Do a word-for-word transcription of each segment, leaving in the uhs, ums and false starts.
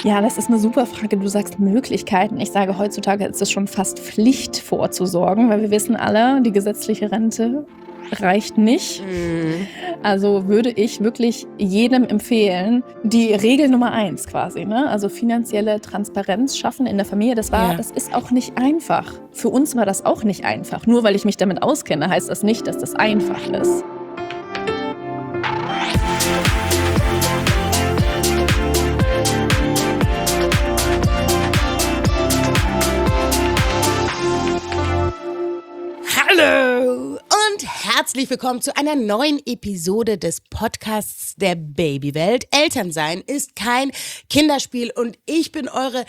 Ja, das ist eine super Frage. Du sagst Möglichkeiten. Ich sage, heutzutage ist es schon fast Pflicht vorzusorgen, weil wir wissen alle, die gesetzliche Rente reicht nicht. Mhm. Also würde ich wirklich jedem empfehlen, die Regel Nummer eins quasi, ne? Also finanzielle Transparenz schaffen in der Familie. Das war, Ja. das ist auch nicht einfach. Für uns war das auch nicht einfach. Nur weil ich mich damit auskenne, heißt das nicht, dass das einfach ist. Hallo und herzlich willkommen zu einer neuen Episode des Podcasts der Babywelt. Elternsein ist kein Kinderspiel und ich bin eure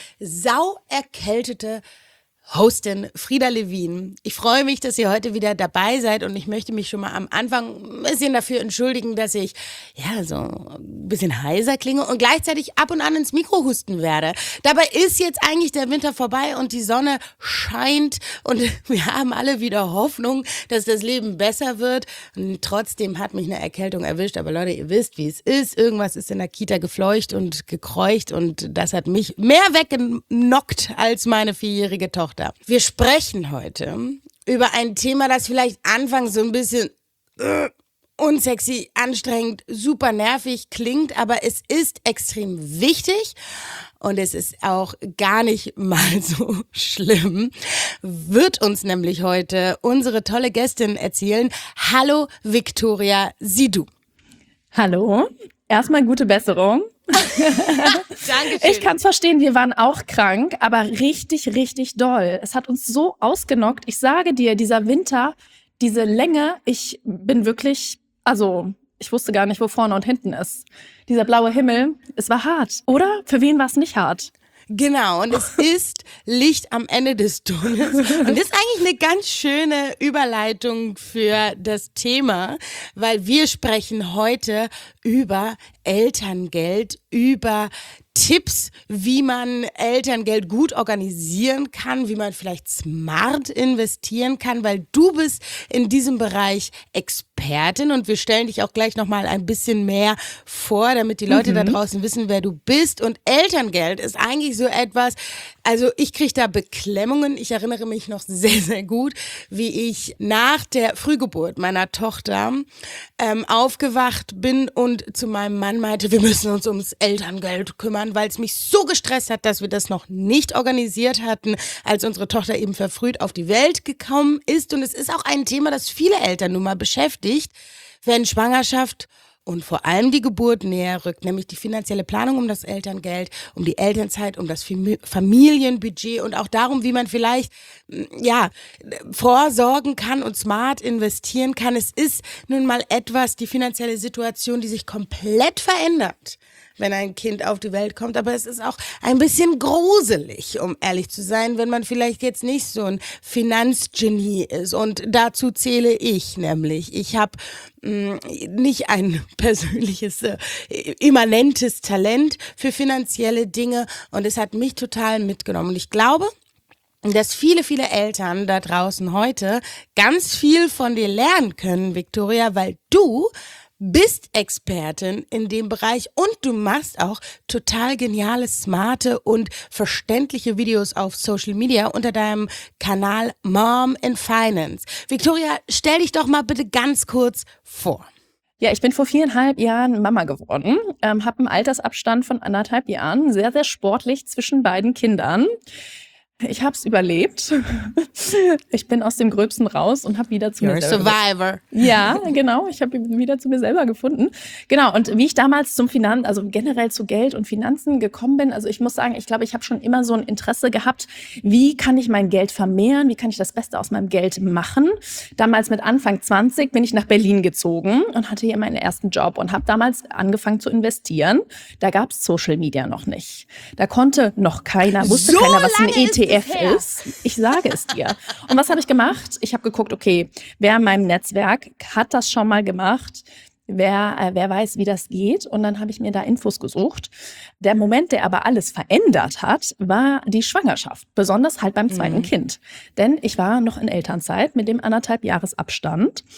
sauerkältete Hostin Frieda Levin. Ich freue mich, dass ihr heute wieder dabei seid und ich möchte mich schon mal am Anfang ein bisschen dafür entschuldigen, dass ich ja so ein bisschen heiser klinge und gleichzeitig ab und an ins Mikro husten werde. Dabei ist jetzt eigentlich der Winter vorbei und die Sonne scheint und wir haben alle wieder Hoffnung, dass das Leben besser wird. Und trotzdem hat mich eine Erkältung erwischt, aber Leute, ihr wisst, wie es ist. Irgendwas ist in der Kita gefleucht und gekreucht und das hat mich mehr weggenockt als meine vierjährige Tochter. Wir sprechen heute über ein Thema, das vielleicht anfangs so ein bisschen äh, unsexy, anstrengend, super nervig klingt, aber es ist extrem wichtig und es ist auch gar nicht mal so schlimm. Wird uns nämlich heute unsere tolle Gästin erzählen. Hallo Viktoria Sidhu. Hallo, erstmal gute Besserung. Dankeschön. Ich kann es verstehen, wir waren auch krank, aber richtig, richtig doll. Es hat uns so ausgenockt. Ich sage dir, dieser Winter, diese Länge, ich bin wirklich, also ich wusste gar nicht, wo vorne und hinten ist. Dieser blaue Himmel, es war hart, oder? Für wen war es nicht hart? Genau, und es ist Licht am Ende des Tunnels. Und das ist eigentlich eine ganz schöne Überleitung für das Thema, weil wir sprechen heute über Elterngeld, über Tipps, wie man Elterngeld gut organisieren kann, wie man vielleicht smart investieren kann, weil du bist in diesem Bereich Expertin und wir stellen dich auch gleich nochmal ein bisschen mehr vor, damit die Leute mhm. da draußen wissen, wer du bist. Und Elterngeld ist eigentlich so etwas, also ich kriege da Beklemmungen. Ich erinnere mich noch sehr, sehr gut, wie ich nach der Frühgeburt meiner Tochter ähm, aufgewacht bin und zu meinem Mann meinte, wir müssen uns ums Elterngeld kümmern, weil es mich so gestresst hat, dass wir das noch nicht organisiert hatten, als unsere Tochter eben verfrüht auf die Welt gekommen ist. Und es ist auch ein Thema, das viele Eltern nun mal beschäftigt, wenn Schwangerschaft und vor allem die Geburt näher rückt, nämlich die finanzielle Planung um das Elterngeld, um die Elternzeit, um das Familienbudget und auch darum, wie man vielleicht ja vorsorgen kann und smart investieren kann. Es ist nun mal etwas, die finanzielle Situation, die sich komplett verändert, wenn ein Kind auf die Welt kommt, aber es ist auch ein bisschen gruselig, um ehrlich zu sein, wenn man vielleicht jetzt nicht so ein Finanzgenie ist und dazu zähle ich nämlich. Ich habe mh, nicht ein persönliches, äh, immanentes Talent für finanzielle Dinge und es hat mich total mitgenommen und ich glaube, dass viele, viele Eltern da draußen heute ganz viel von dir lernen können, Viktoria, weil du bist Expertin in dem Bereich und du machst auch total geniale, smarte und verständliche Videos auf Social Media unter deinem Kanal Mom in Finance. Viktoria, stell dich doch mal bitte ganz kurz vor. Ja, ich bin vor viereinhalb Jahren Mama geworden, ähm, habe einen Altersabstand von anderthalb Jahren, sehr, sehr sportlich zwischen beiden Kindern. Ich habe es überlebt. Ich bin aus dem Gröbsten raus und habe wieder zu You're mir selber. a survivor. Ja, genau. Ich habe wieder zu mir selber gefunden. Genau. Und wie ich damals zum Finanz, also generell zu Geld und Finanzen gekommen bin, also ich muss sagen, ich glaube, ich habe schon immer so ein Interesse gehabt, wie kann ich mein Geld vermehren? Wie kann ich das Beste aus meinem Geld machen? Damals mit Anfang zwanzig bin ich nach Berlin gezogen und hatte hier meinen ersten Job und habe damals angefangen zu investieren. Da gab es Social Media noch nicht. Da konnte noch keiner, wusste So keiner, was ein lange E T F ist. Ich sage es dir. Und was habe ich gemacht? Ich habe geguckt, okay, wer in meinem Netzwerk hat das schon mal gemacht? Wer, äh, wer weiß, wie das geht? Und dann habe ich mir da Infos gesucht. Der Moment, der aber alles verändert hat, war die Schwangerschaft. Besonders halt beim zweiten mhm. Kind. Denn ich war noch in Elternzeit mit dem anderthalb Jahres Abstand.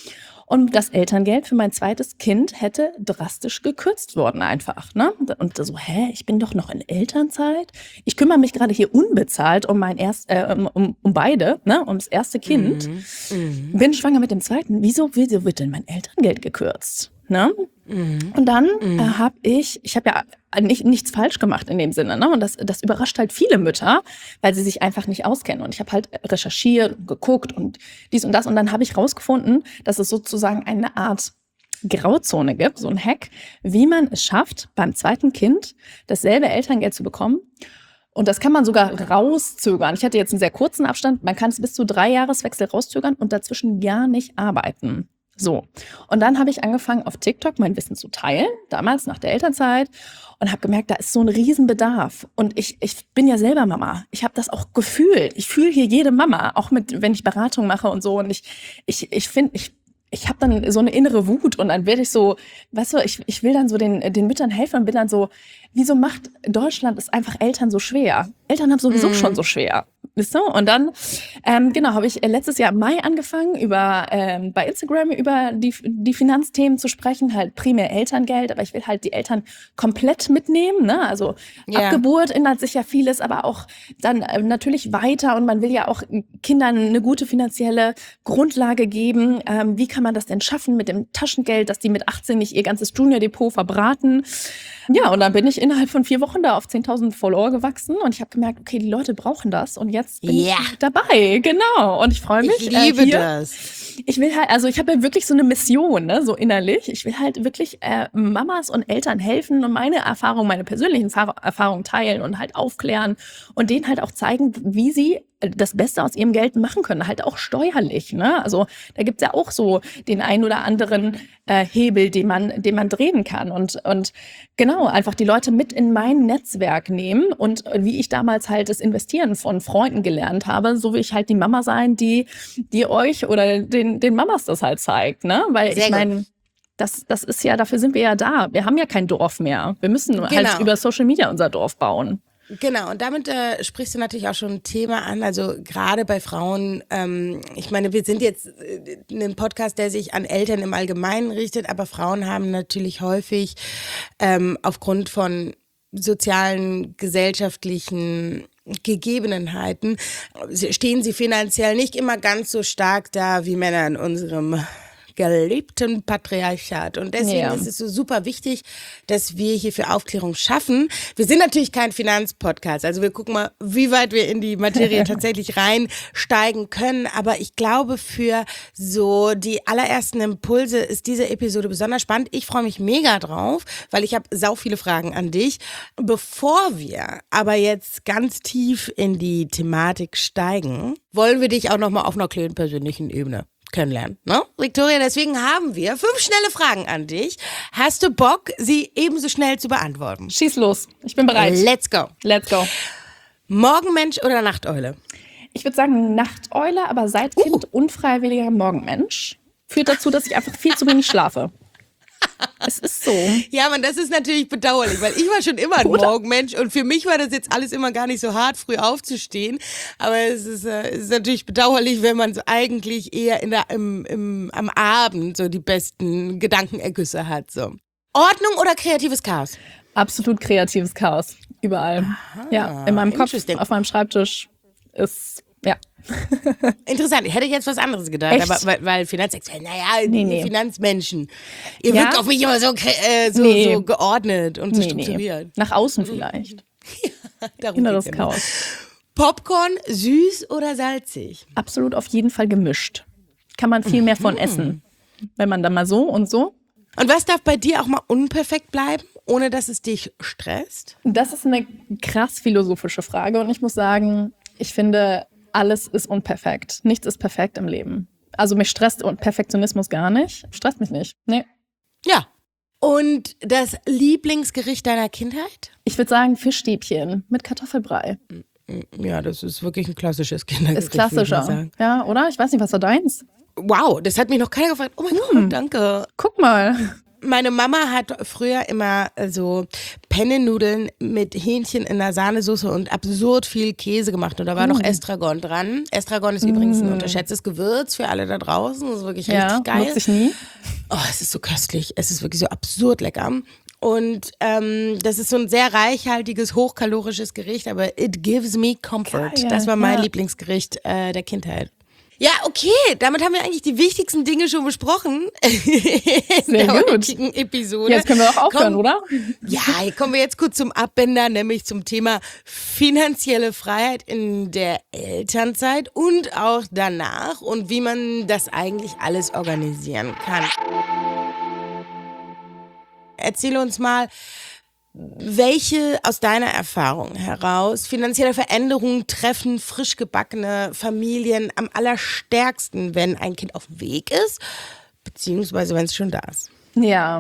Und das Elterngeld für mein zweites Kind hätte drastisch gekürzt worden einfach. Ne? Und so, hä, ich bin doch noch in Elternzeit. Ich kümmere mich gerade hier unbezahlt um mein erst, äh, um, um beide, ne, ums erste Kind. Mhm. Bin schwanger mit dem zweiten. Wieso, wieso wird denn mein Elterngeld gekürzt? Ne? Mhm. Und dann mhm. äh, habe ich, ich habe ja nicht, nichts falsch gemacht in dem Sinne. Ne? Und das, das überrascht halt viele Mütter, weil sie sich einfach nicht auskennen. Und ich habe halt recherchiert und geguckt und dies und das. Und dann habe ich rausgefunden, dass es sozusagen eine Art Grauzone gibt, so ein Hack, wie man es schafft, beim zweiten Kind dasselbe Elterngeld zu bekommen. Und das kann man sogar rauszögern. Ich hatte jetzt einen sehr kurzen Abstand. Man kann es bis zu drei Jahreswechsel rauszögern und dazwischen gar nicht arbeiten. So, und dann habe ich angefangen, auf TikTok mein Wissen zu teilen, damals nach der Elternzeit, und habe gemerkt, da ist so ein Riesenbedarf. Und ich, ich bin ja selber Mama. Ich habe das auch gefühlt. Ich fühle hier jede Mama, auch mit, wenn ich Beratung mache und so. Und ich, ich, ich finde, ich ich habe dann so eine innere Wut und dann werde ich so, weißt du, ich, ich will dann so den, den Müttern helfen und bin dann so, wieso macht Deutschland es einfach Eltern so schwer? Eltern haben sowieso mm. schon so schwer. Wisst ihr? Und dann, ähm, genau, habe ich letztes Jahr im Mai angefangen, über ähm, bei Instagram über die, die Finanzthemen zu sprechen, halt primär Elterngeld, aber ich will halt die Eltern komplett mitnehmen, ne? Also yeah. Abgeburt ändert sich ja vieles, aber auch dann äh, natürlich weiter und man will ja auch Kindern eine gute finanzielle Grundlage geben. Ähm, wie kann man das denn schaffen mit dem Taschengeld, dass die mit achtzehn nicht ihr ganzes Junior-Depot verbraten? Ja, und dann bin ich innerhalb von vier Wochen da auf zehntausend Follower gewachsen und ich habe gemerkt, okay, die Leute brauchen das und jetzt bin yeah. ich dabei, genau. Und ich freue mich. Ich liebe äh, hier, das. Ich will halt, also ich habe ja wirklich so eine Mission, ne, so innerlich. Ich will halt wirklich äh, Mamas und Eltern helfen und meine Erfahrungen, meine persönlichen Fahr- Erfahrungen teilen und halt aufklären und denen halt auch zeigen, wie sie das Beste aus ihrem Geld machen können, halt auch steuerlich, ne? Also da gibt's ja auch so den einen oder anderen äh, Hebel, den man, den man drehen kann und und genau einfach die Leute mit in mein Netzwerk nehmen und wie ich damals halt das Investieren von Freunden gelernt habe, so will ich halt die Mama sein, die die euch oder den den Mamas das halt zeigt, ne? Weil Sehr ich meine Das, das ist ja, dafür sind wir ja da. Wir haben ja kein Dorf mehr. Wir müssen genau. halt über Social Media unser Dorf bauen. Genau, und damit äh, sprichst du natürlich auch schon ein Thema an, also gerade bei Frauen, ähm, ich meine, wir sind jetzt äh, ein Podcast, der sich an Eltern im Allgemeinen richtet, aber Frauen haben natürlich häufig ähm, aufgrund von sozialen, gesellschaftlichen Gegebenheiten, stehen sie finanziell nicht immer ganz so stark da wie Männer in unserem geliebten Patriarchat. Und deswegen ja. ist es so super wichtig, dass wir hier für Aufklärung schaffen. Wir sind natürlich kein Finanzpodcast, also wir gucken mal, wie weit wir in die Materie tatsächlich reinsteigen können. Aber ich glaube, für so die allerersten Impulse ist diese Episode besonders spannend. Ich freue mich mega drauf, weil ich habe sau viele Fragen an dich. Bevor wir aber jetzt ganz tief in die Thematik steigen, wollen wir dich auch nochmal auf einer kleinen persönlichen Ebene kennenlernen, ne? Victoria, deswegen haben wir fünf schnelle Fragen an dich. Hast du Bock, sie ebenso schnell zu beantworten? Schieß los, ich bin bereit. Let's go. Let's go. Morgenmensch oder Nachteule? Ich würde sagen Nachteule, aber seit Kind uh. unfreiwilliger Morgenmensch. Führt dazu, dass ich einfach viel zu wenig schlafe. Es ist so. Ja, man, das ist natürlich bedauerlich, weil ich war schon immer ein Oder? Morgenmensch und für mich war das jetzt alles immer gar nicht so hart, früh aufzustehen. Aber es ist, äh, es ist natürlich bedauerlich, wenn man so eigentlich eher in der, im, im, am Abend so die besten Gedankenergüsse hat. So. Ordnung oder kreatives Chaos? Absolut kreatives Chaos. Überall. Aha, ja, in meinem Kopf, auf meinem Schreibtisch ist, ja. Interessant, ich hätte jetzt was anderes gedacht, Echt? aber weil, weil Finanzexperten, naja, nee, nee. Finanzmenschen. Ihr Ja? wirkt auf mich immer so, äh, so, Nee. so geordnet und so Nee, strukturiert. nee. Nach außen vielleicht. Darum Inneres geht's ja nur. Chaos. Popcorn, süß oder salzig? Absolut auf jeden Fall gemischt. Kann man viel mehr von essen. Wenn man dann mal so und so. Und was darf bei dir auch mal unperfekt bleiben, ohne dass es dich stresst? Das ist eine krass philosophische Frage und ich muss sagen, ich finde, alles ist unperfekt. Nichts ist perfekt im Leben. Also mich stresst und Perfektionismus gar nicht. Stresst mich nicht. Nee. Ja. Und das Lieblingsgericht deiner Kindheit? Ich würde sagen Fischstäbchen mit Kartoffelbrei. Ja, das ist wirklich ein klassisches Kindergericht. Ist klassischer. Ja, oder? Ich weiß nicht, was war deins? Wow, das hat mich noch keiner gefragt. Oh mein Hm. Gott, danke. Guck mal. meine Mama hat früher immer so Penne-Nudeln mit Hähnchen in der Sahnesoße und absurd viel Käse gemacht. Und da war mm. noch Estragon dran. Estragon ist mm. übrigens ein unterschätztes Gewürz für alle da draußen. Das ist wirklich ja, richtig geil. Nutze ich nie. Oh, es ist so köstlich. Es ist wirklich so absurd lecker. Und ähm, das ist so ein sehr reichhaltiges, hochkalorisches Gericht, aber it gives me comfort. Geil, das war mein ja. Lieblingsgericht äh, der Kindheit. Ja, okay, damit haben wir eigentlich die wichtigsten Dinge schon besprochen in Sehr der gut. heutigen Episode. Jetzt können wir auch aufhören, Komm, oder? Ja, hier kommen wir jetzt kurz zum Abbinder, nämlich zum Thema finanzielle Freiheit in der Elternzeit und auch danach und wie man das eigentlich alles organisieren kann. Erzähle uns mal, welche aus deiner Erfahrung heraus finanzielle Veränderungen treffen frisch gebackene Familien am allerstärksten, wenn ein Kind auf dem Weg ist, beziehungsweise wenn es schon da ist? Ja.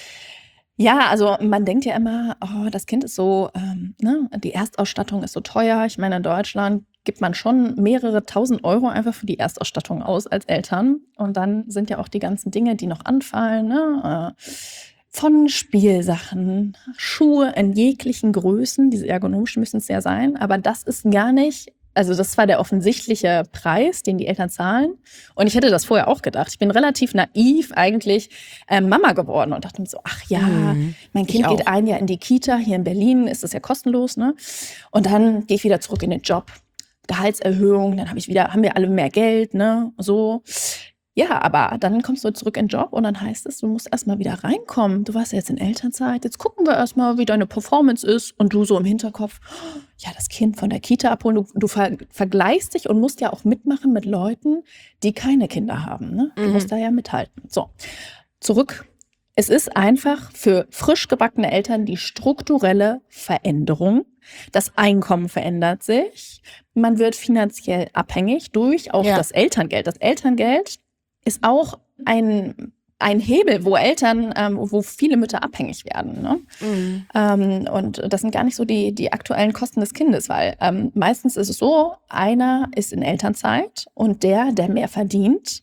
Ja, also man denkt ja immer, oh, das Kind ist so, ähm, ne, die Erstausstattung ist so teuer. Ich meine, in Deutschland gibt man schon mehrere tausend Euro einfach für die Erstausstattung aus als Eltern. Und dann sind ja auch die ganzen Dinge, die noch anfallen, ne, äh, von Spielsachen, Schuhe in jeglichen Größen, diese ergonomischen müssen es ja sein, aber das ist gar nicht, also das war der offensichtliche Preis, den die Eltern zahlen. Und ich hätte das vorher auch gedacht. Ich bin relativ naiv eigentlich äh, Mama geworden und dachte mir so, ach ja, mhm. mein Kind geht ein Jahr in die Kita, hier in Berlin ist das ja kostenlos, ne? Und dann gehe ich wieder zurück in den Job, Gehaltserhöhung, dann habe ich wieder, haben wir alle mehr Geld, ne? So. Ja, aber dann kommst du zurück in den Job und dann heißt es, du musst erstmal wieder reinkommen. Du warst ja jetzt in Elternzeit, jetzt gucken wir erstmal, wie deine Performance ist. Und du so im Hinterkopf, ja, das Kind von der Kita abholen. Du, du ver- vergleichst dich und musst ja auch mitmachen mit Leuten, die keine Kinder haben. Ne? Du mhm. musst da ja mithalten. So, zurück. Es ist einfach für frisch gebackene Eltern die strukturelle Veränderung. Das Einkommen verändert sich. Man wird finanziell abhängig durch auch ja. das Elterngeld. Das Elterngeld ist auch ein, ein Hebel, wo Eltern, ähm, wo viele Mütter abhängig werden. Ne? Mhm. Ähm, und das sind gar nicht so die, die aktuellen Kosten des Kindes, weil ähm, meistens ist es so, einer ist in Elternzeit und der, der mehr verdient,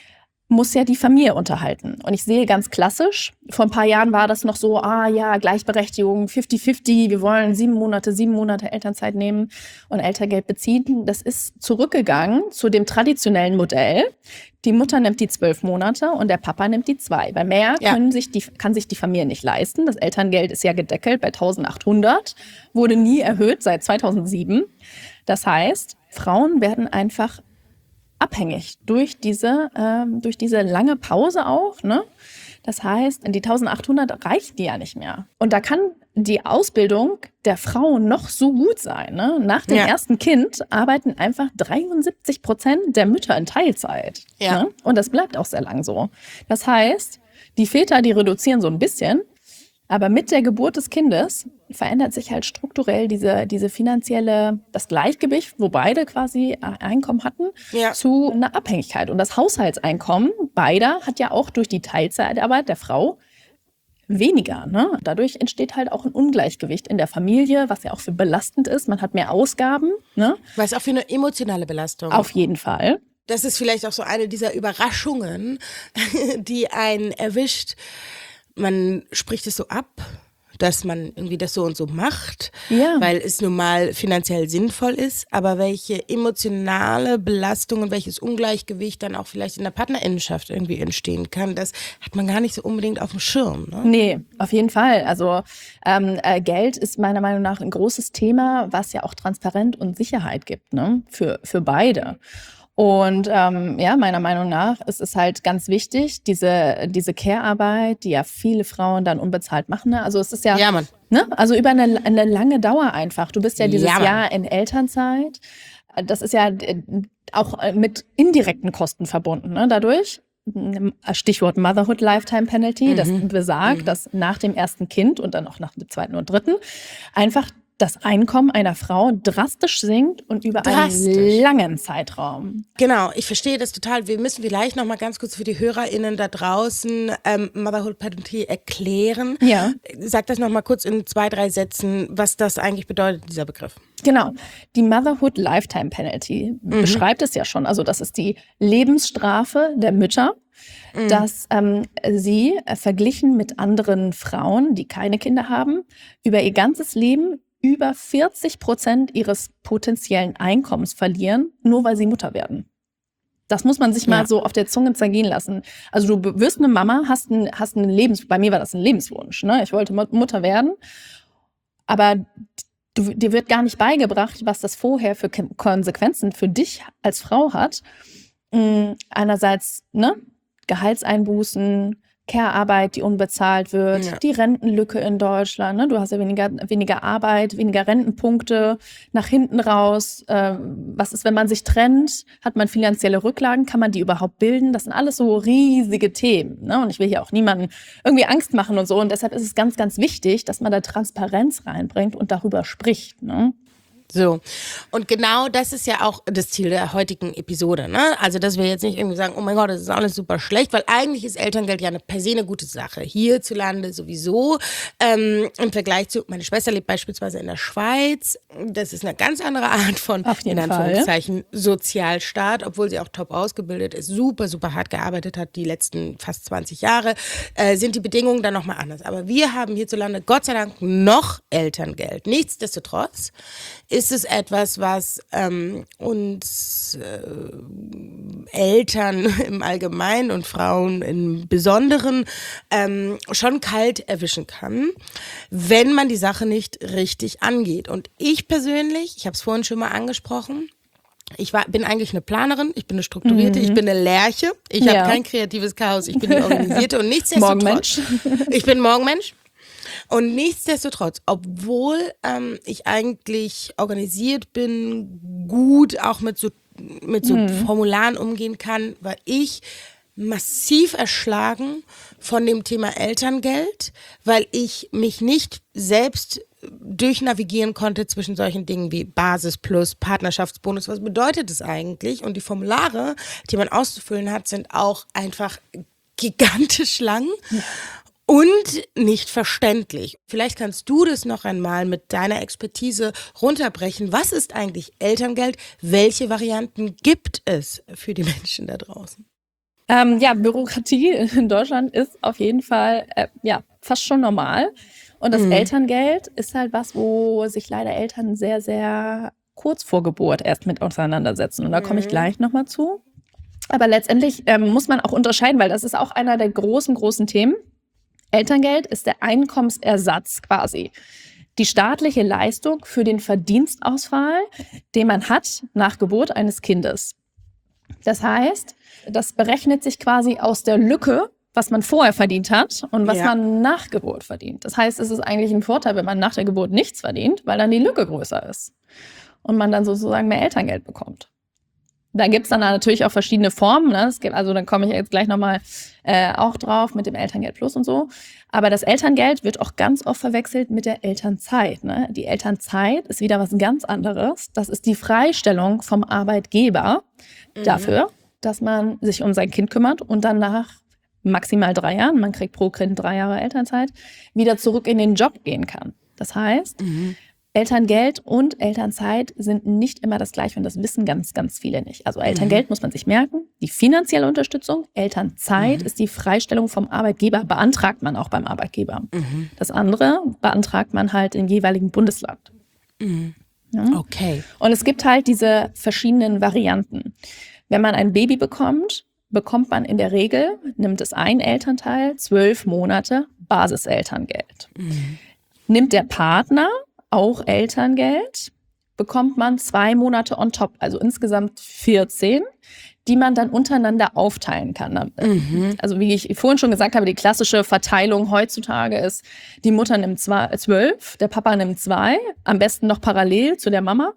muss ja die Familie unterhalten. Und ich sehe ganz klassisch, vor ein paar Jahren war das noch so, ah ja, Gleichberechtigung, fifty fifty, wir wollen sieben Monate, sieben Monate Elternzeit nehmen und Elterngeld beziehen. Das ist zurückgegangen zu dem traditionellen Modell. Die Mutter nimmt die zwölf Monate und der Papa nimmt die zwei. Weil mehr ja. können sich die, kann sich die Familie nicht leisten. Das Elterngeld ist ja gedeckelt bei eintausendachthundert, wurde nie erhöht seit zweitausendsieben. Das heißt, Frauen werden einfach abhängig durch diese, ähm, durch diese lange Pause auch, ne? Das heißt, die eintausendachthundert reicht die ja nicht mehr. Und da kann die Ausbildung der Frau noch so gut sein, ne? Nach dem ja. ersten Kind arbeiten einfach dreiundsiebzig Prozent der Mütter in Teilzeit. Ja. Ne? Und das bleibt auch sehr lang so. Das heißt, die Väter, die reduzieren so ein bisschen, aber mit der Geburt des Kindes verändert sich halt strukturell diese, diese finanzielle, das Gleichgewicht, wo beide quasi Einkommen hatten, ja. zu einer Abhängigkeit. Und das Haushaltseinkommen beider hat ja auch durch die Teilzeitarbeit der Frau weniger. Ne? Dadurch entsteht halt auch ein Ungleichgewicht in der Familie, was ja auch für belastend ist. Man hat mehr Ausgaben. Ne? Weil es auch für eine emotionale Belastung. Auf jeden Fall. Das ist vielleicht auch so eine dieser Überraschungen, die einen erwischt. Man spricht es so ab, dass man irgendwie das so und so macht, ja. weil es nun mal finanziell sinnvoll ist. Aber welche emotionale Belastung und welches Ungleichgewicht dann auch vielleicht in der Partnerinnenschaft irgendwie entstehen kann, das hat man gar nicht so unbedingt auf dem Schirm. Ne? Nee, auf jeden Fall. Also ähm, äh, Geld ist meiner Meinung nach ein großes Thema, was ja auch Transparenz und Sicherheit gibt, ne? für, für beide. Und ähm, ja, meiner Meinung nach ist es halt ganz wichtig, diese diese Care-Arbeit, die ja viele Frauen dann unbezahlt machen. Ne? Also es ist ja, ja Mann. Ne? Also über eine, eine lange Dauer einfach. Du bist ja dieses ja, Jahr in Elternzeit. Das ist ja auch mit indirekten Kosten verbunden, ne? Dadurch. Stichwort Motherhood Lifetime Penalty, mhm. das besagt, mhm. dass nach dem ersten Kind und dann auch nach dem zweiten und dritten einfach das Einkommen einer Frau drastisch sinkt und über drastisch. einen langen Zeitraum. Genau, ich verstehe das total. Wir müssen vielleicht noch mal ganz kurz für die HörerInnen da draußen ähm, Motherhood Penalty erklären. Ja. Sag das noch mal kurz in zwei, drei Sätzen, was das eigentlich bedeutet, dieser Begriff. Genau, die Motherhood Lifetime Penalty mhm. beschreibt es ja schon. Also das ist die Lebensstrafe der Mütter mhm. dass ähm, sie äh, verglichen mit anderen Frauen, die keine Kinder haben, über ihr ganzes Leben über vierzig Prozent ihres potenziellen Einkommens verlieren, nur weil sie Mutter werden. Das muss man sich mal ja. so auf der Zunge zergehen lassen. Also du wirst eine Mama, hast einen, hast einen Lebens... Bei mir war das ein Lebenswunsch. Ne? Ich wollte Mutter werden. Aber du, dir wird gar nicht beigebracht, was das vorher für Konsequenzen für dich als Frau hat. Einerseits ne, Gehaltseinbußen, Care-Arbeit, die unbezahlt wird, ja. die Rentenlücke in Deutschland. Ne? Du hast ja weniger, weniger Arbeit, weniger Rentenpunkte nach hinten raus. Ähm, was ist, wenn man sich trennt? Hat man finanzielle Rücklagen? Kann man die überhaupt bilden? Das sind alles so riesige Themen. Ne? Und ich will hier auch niemandem irgendwie Angst machen und so. Und deshalb ist es ganz, ganz wichtig, dass man da Transparenz reinbringt und darüber spricht. Ne? So, und genau das ist ja auch das Ziel der heutigen Episode, ne? Also, dass wir jetzt nicht irgendwie sagen, oh mein Gott, das ist alles super schlecht, weil eigentlich ist Elterngeld ja eine per se eine gute Sache. Hierzulande sowieso, ähm, im Vergleich zu, meine Schwester lebt beispielsweise in der Schweiz, das ist eine ganz andere Art von, in Anführungszeichen, Sozialstaat, obwohl sie auch top ausgebildet ist, super, super hart gearbeitet hat, die letzten fast zwanzig Jahre, äh, sind die Bedingungen dann nochmal anders. Aber wir haben hierzulande Gott sei Dank noch Elterngeld. Nichtsdestotrotz ist es etwas, was ähm, uns äh, Eltern im Allgemeinen und Frauen im Besonderen ähm, schon kalt erwischen kann, wenn man die Sache nicht richtig angeht. Und ich persönlich, ich habe es vorhin schon mal angesprochen, ich war, bin eigentlich eine Planerin, ich bin eine Strukturierte, mhm. ich bin eine Lerche, ich ja. habe kein kreatives Chaos, ich bin die Organisierte und nichtsdestotrotz, Morgenmensch. ich bin Morgenmensch. Und nichtsdestotrotz, obwohl ähm, ich eigentlich organisiert bin, gut auch mit so, mit so hm. Formularen umgehen kann, war ich massiv erschlagen von dem Thema Elterngeld, weil ich mich nicht selbst durchnavigieren konnte zwischen solchen Dingen wie Basis plus Partnerschaftsbonus. Was bedeutet das eigentlich? Und die Formulare, die man auszufüllen hat, sind auch einfach gigantisch lang. Ja. Und nicht verständlich. Vielleicht kannst du das noch einmal mit deiner Expertise runterbrechen. Was ist eigentlich Elterngeld? Welche Varianten gibt es für die Menschen da draußen? Ähm, ja, Bürokratie in Deutschland ist auf jeden Fall äh, ja fast schon normal. Und das mhm. Elterngeld ist halt was, wo sich leider Eltern sehr, sehr kurz vor Geburt erst mit auseinandersetzen. Und da komme ich gleich nochmal zu. Aber letztendlich ähm, muss man auch unterscheiden, weil das ist auch einer der großen, großen Themen. Elterngeld ist der Einkommensersatz quasi. Die staatliche Leistung für den Verdienstausfall, den man hat nach Geburt eines Kindes. Das heißt, das berechnet sich quasi aus der Lücke, was man vorher verdient hat und was ja. man nach Geburt verdient. Das heißt, es ist eigentlich ein Vorteil, wenn man nach der Geburt nichts verdient, weil dann die Lücke größer ist und man dann sozusagen mehr Elterngeld bekommt. Da gibt's dann natürlich auch verschiedene Formen. Ne? Es gibt, also dann komme ich jetzt gleich nochmal äh, auch drauf mit dem Elterngeld Plus und so. Aber das Elterngeld wird auch ganz oft verwechselt mit der Elternzeit. Ne? Die Elternzeit ist wieder was ganz anderes. Das ist die Freistellung vom Arbeitgeber mhm. dafür, dass man sich um sein Kind kümmert und dann nach maximal drei Jahren, man kriegt pro Kind drei Jahre Elternzeit, wieder zurück in den Job gehen kann. Das heißt, mhm. Elterngeld und Elternzeit sind nicht immer das Gleiche und das wissen ganz, ganz viele nicht. Also Elterngeld mhm. muss man sich merken, die finanzielle Unterstützung. Elternzeit mhm. ist die Freistellung vom Arbeitgeber, beantragt man auch beim Arbeitgeber. Mhm. Das andere beantragt man halt im jeweiligen Bundesland. Mhm. Ja? Okay. Und es gibt halt diese verschiedenen Varianten. Wenn man ein Baby bekommt, bekommt man in der Regel, nimmt es ein Elternteil, zwölf Monate Basiselterngeld. Mhm. Nimmt der Partner auch Elterngeld, bekommt man zwei Monate on top, also insgesamt vierzehn, die man dann untereinander aufteilen kann. Mhm. Also wie ich vorhin schon gesagt habe, die klassische Verteilung heutzutage ist, die Mutter nimmt zwei, zwölf, der Papa nimmt zwei, am besten noch parallel zu der Mama.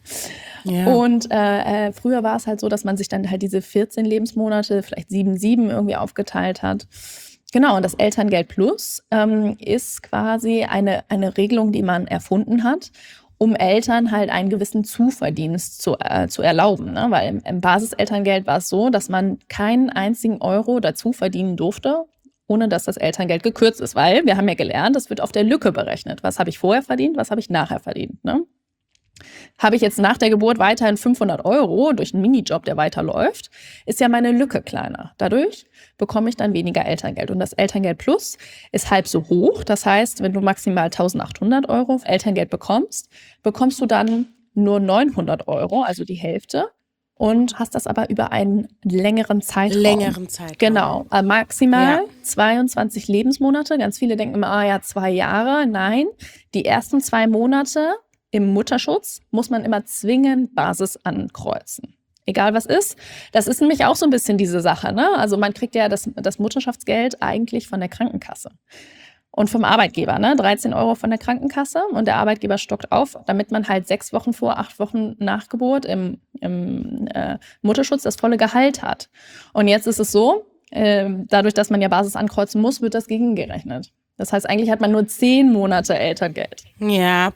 Ja. Und äh, früher war es halt so, dass man sich dann halt diese vierzehn Lebensmonate, vielleicht sieben, sieben irgendwie aufgeteilt hat. Genau, und das Elterngeld Plus ähm, ist quasi eine, eine Regelung, die man erfunden hat, um Eltern halt einen gewissen Zuverdienst zu, äh, zu erlauben. Ne? Weil im, im Basiselterngeld war es so, dass man keinen einzigen Euro dazu verdienen durfte, ohne dass das Elterngeld gekürzt ist. Weil wir haben ja gelernt, das wird auf der Lücke berechnet. Was habe ich vorher verdient, was habe ich nachher verdient. Ne? Habe ich jetzt nach der Geburt weiterhin fünfhundert Euro durch einen Minijob, der weiterläuft, ist ja meine Lücke kleiner. Dadurch bekomme ich dann weniger Elterngeld. Und das Elterngeld Plus ist halb so hoch. Das heißt, wenn du maximal eintausendachthundert Euro Elterngeld bekommst, bekommst du dann nur neunhundert Euro, also die Hälfte. Und hast das aber über einen längeren Zeitraum. Längeren Zeitraum. Genau, äh, maximal Ja. zweiundzwanzig Lebensmonate. Ganz viele denken immer, ah ja, zwei Jahre. Nein, die ersten zwei Monate im Mutterschutz muss man immer zwingend Basis ankreuzen. Egal was ist. Das ist nämlich auch so ein bisschen diese Sache, ne? Also man kriegt ja das, das Mutterschaftsgeld eigentlich von der Krankenkasse. Und vom Arbeitgeber, ne? dreizehn Euro von der Krankenkasse und der Arbeitgeber stockt auf, damit man halt sechs Wochen vor, acht Wochen nach Geburt im, im äh, Mutterschutz das volle Gehalt hat. Und jetzt ist es so, äh, dadurch, dass man ja Basis ankreuzen muss, wird das gegengerechnet. Das heißt, eigentlich hat man nur zehn Monate Elterngeld. Ja,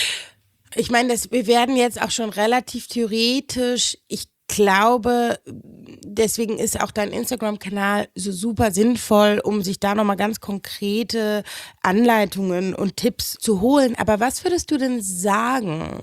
ich meine, das, wir werden jetzt auch schon relativ theoretisch. Ich glaube, deswegen ist auch dein Instagram-Kanal so super sinnvoll, um sich da nochmal ganz konkrete Anleitungen und Tipps zu holen. Aber was würdest du denn sagen?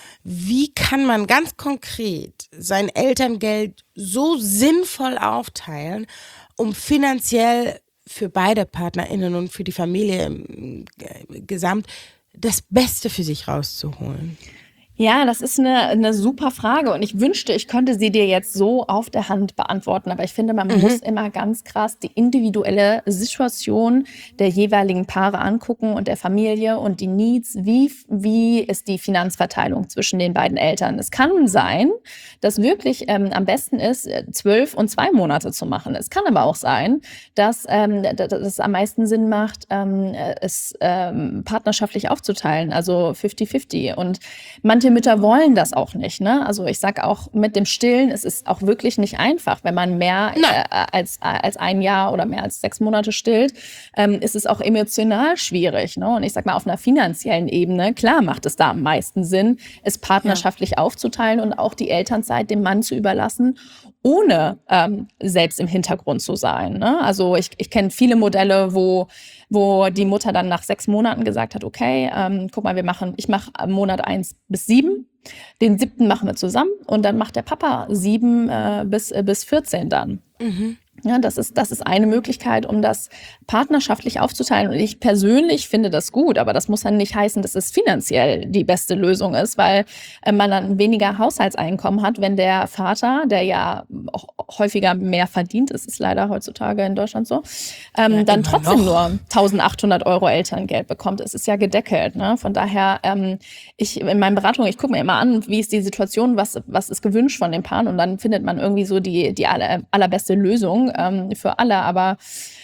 Wie kann man ganz konkret sein Elterngeld so sinnvoll aufteilen, um finanziell für beide PartnerInnen und für die Familie im Gesamt das Beste für sich rauszuholen? Ja, das ist eine, eine super Frage und ich wünschte, ich könnte sie dir jetzt so auf der Hand beantworten, aber ich finde, man mhm. muss immer ganz krass die individuelle Situation der jeweiligen Paare angucken und der Familie und die Needs, wie, wie ist die Finanzverteilung zwischen den beiden Eltern. Es kann sein, dass wirklich ähm, am besten ist, zwölf und zwei Monate zu machen. Es kann aber auch sein, dass ähm, es am meisten Sinn macht, ähm, es ähm, partnerschaftlich aufzuteilen, also fifty fifty. Und manche Mütter wollen das auch nicht, ne? Also ich sag auch mit dem Stillen, es ist auch wirklich nicht einfach, wenn man mehr äh, als als ein Jahr oder mehr als sechs Monate stillt, ähm, ist es auch emotional schwierig, ne? Und ich sag mal auf einer finanziellen Ebene, klar macht es da am meisten Sinn, es partnerschaftlich ja. aufzuteilen und auch die Elternzeit dem Mann zu überlassen, ohne ähm, selbst im Hintergrund zu sein, ne? Also ich ich kenne viele Modelle, wo wo die Mutter dann nach sechs Monaten gesagt hat, okay, ähm, guck mal, wir machen, ich mache Monat eins bis sieben, den siebten machen wir zusammen und dann macht der Papa sieben äh, bis, äh, bis vierzehn dann. Mhm. Ja, das ist, das ist eine Möglichkeit, um das partnerschaftlich aufzuteilen. Und ich persönlich finde das gut, aber das muss dann nicht heißen, dass es finanziell die beste Lösung ist, weil äh, man dann weniger Haushaltseinkommen hat, wenn der Vater, der ja auch häufiger mehr verdient, das ist leider heutzutage in Deutschland so, ähm, ja, dann trotzdem noch nur eintausendachthundert Euro Elterngeld bekommt. Es ist ja gedeckelt, ne? Von daher, ähm, ich in meinen Beratungen, ich gucke mir immer an, wie ist die Situation, was, was ist gewünscht von den Paaren und dann findet man irgendwie so die, die aller, allerbeste Lösung ähm, für alle, aber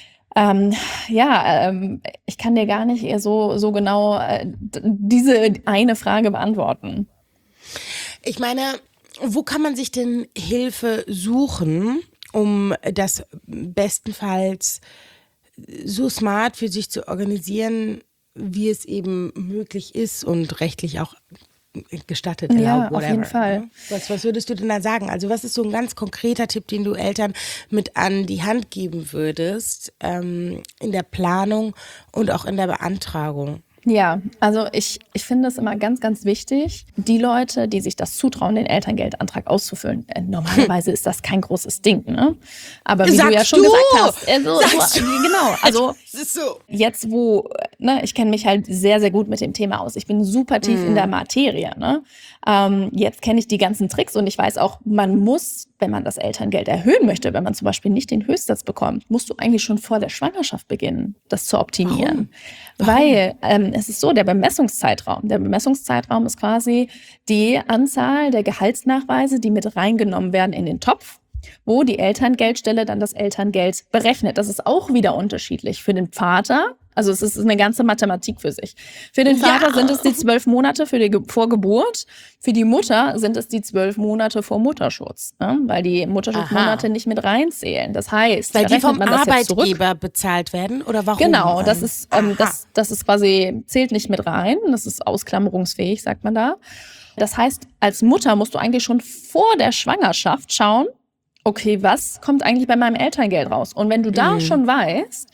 ähm, ja, ähm, ich kann dir gar nicht so, so genau äh, diese eine Frage beantworten. Ich meine, wo kann man sich denn Hilfe suchen, um das bestenfalls so smart für sich zu organisieren, wie es eben möglich ist und rechtlich auch gestattet, ja, erlaubt, auf jeden Fall. Was, was würdest du denn da sagen? Also was ist so ein ganz konkreter Tipp, den du Eltern mit an die Hand geben würdest, ähm, in der Planung und auch in der Beantragung? Ja, also ich, ich finde es immer ganz, ganz wichtig, die Leute, die sich das zutrauen, den Elterngeldantrag auszufüllen. Äh, normalerweise ist das kein großes Ding, ne? Aber wie Sagst du ja schon du? gesagt hast, äh, so, Sagst so, du? genau, also das ist so. Jetzt wo, ne, ich kenne mich halt sehr, sehr gut mit dem Thema aus. Ich bin super tief mm. in der Materie, ne? Ähm, jetzt kenne ich die ganzen Tricks und ich weiß auch, man muss, wenn man das Elterngeld erhöhen möchte, wenn man zum Beispiel nicht den Höchstsatz bekommt, musst du eigentlich schon vor der Schwangerschaft beginnen, das zu optimieren. Warum? Warum? Weil ähm, es ist so, der Bemessungszeitraum, der Bemessungszeitraum ist quasi die Anzahl der Gehaltsnachweise, die mit reingenommen werden in den Topf, wo die Elterngeldstelle dann das Elterngeld berechnet. Das ist auch wieder unterschiedlich. Für den Vater, also es ist eine ganze Mathematik für sich. Für den Vater ja. sind es die zwölf Monate für die Ge- vor Geburt. Für die Mutter sind es die zwölf Monate vor Mutterschutz, ne? Weil die Mutterschutzmonate Aha. nicht mit reinzählen. Das heißt, weil die vom Arbeitgeber bezahlt werden oder warum? Genau, das ist ähm, das, das ist quasi zählt nicht mit rein. Das ist ausklammerungsfähig, sagt man da. Das heißt, als Mutter musst du eigentlich schon vor der Schwangerschaft schauen, okay, was kommt eigentlich bei meinem Elterngeld raus? Und wenn du da mhm. schon weißt,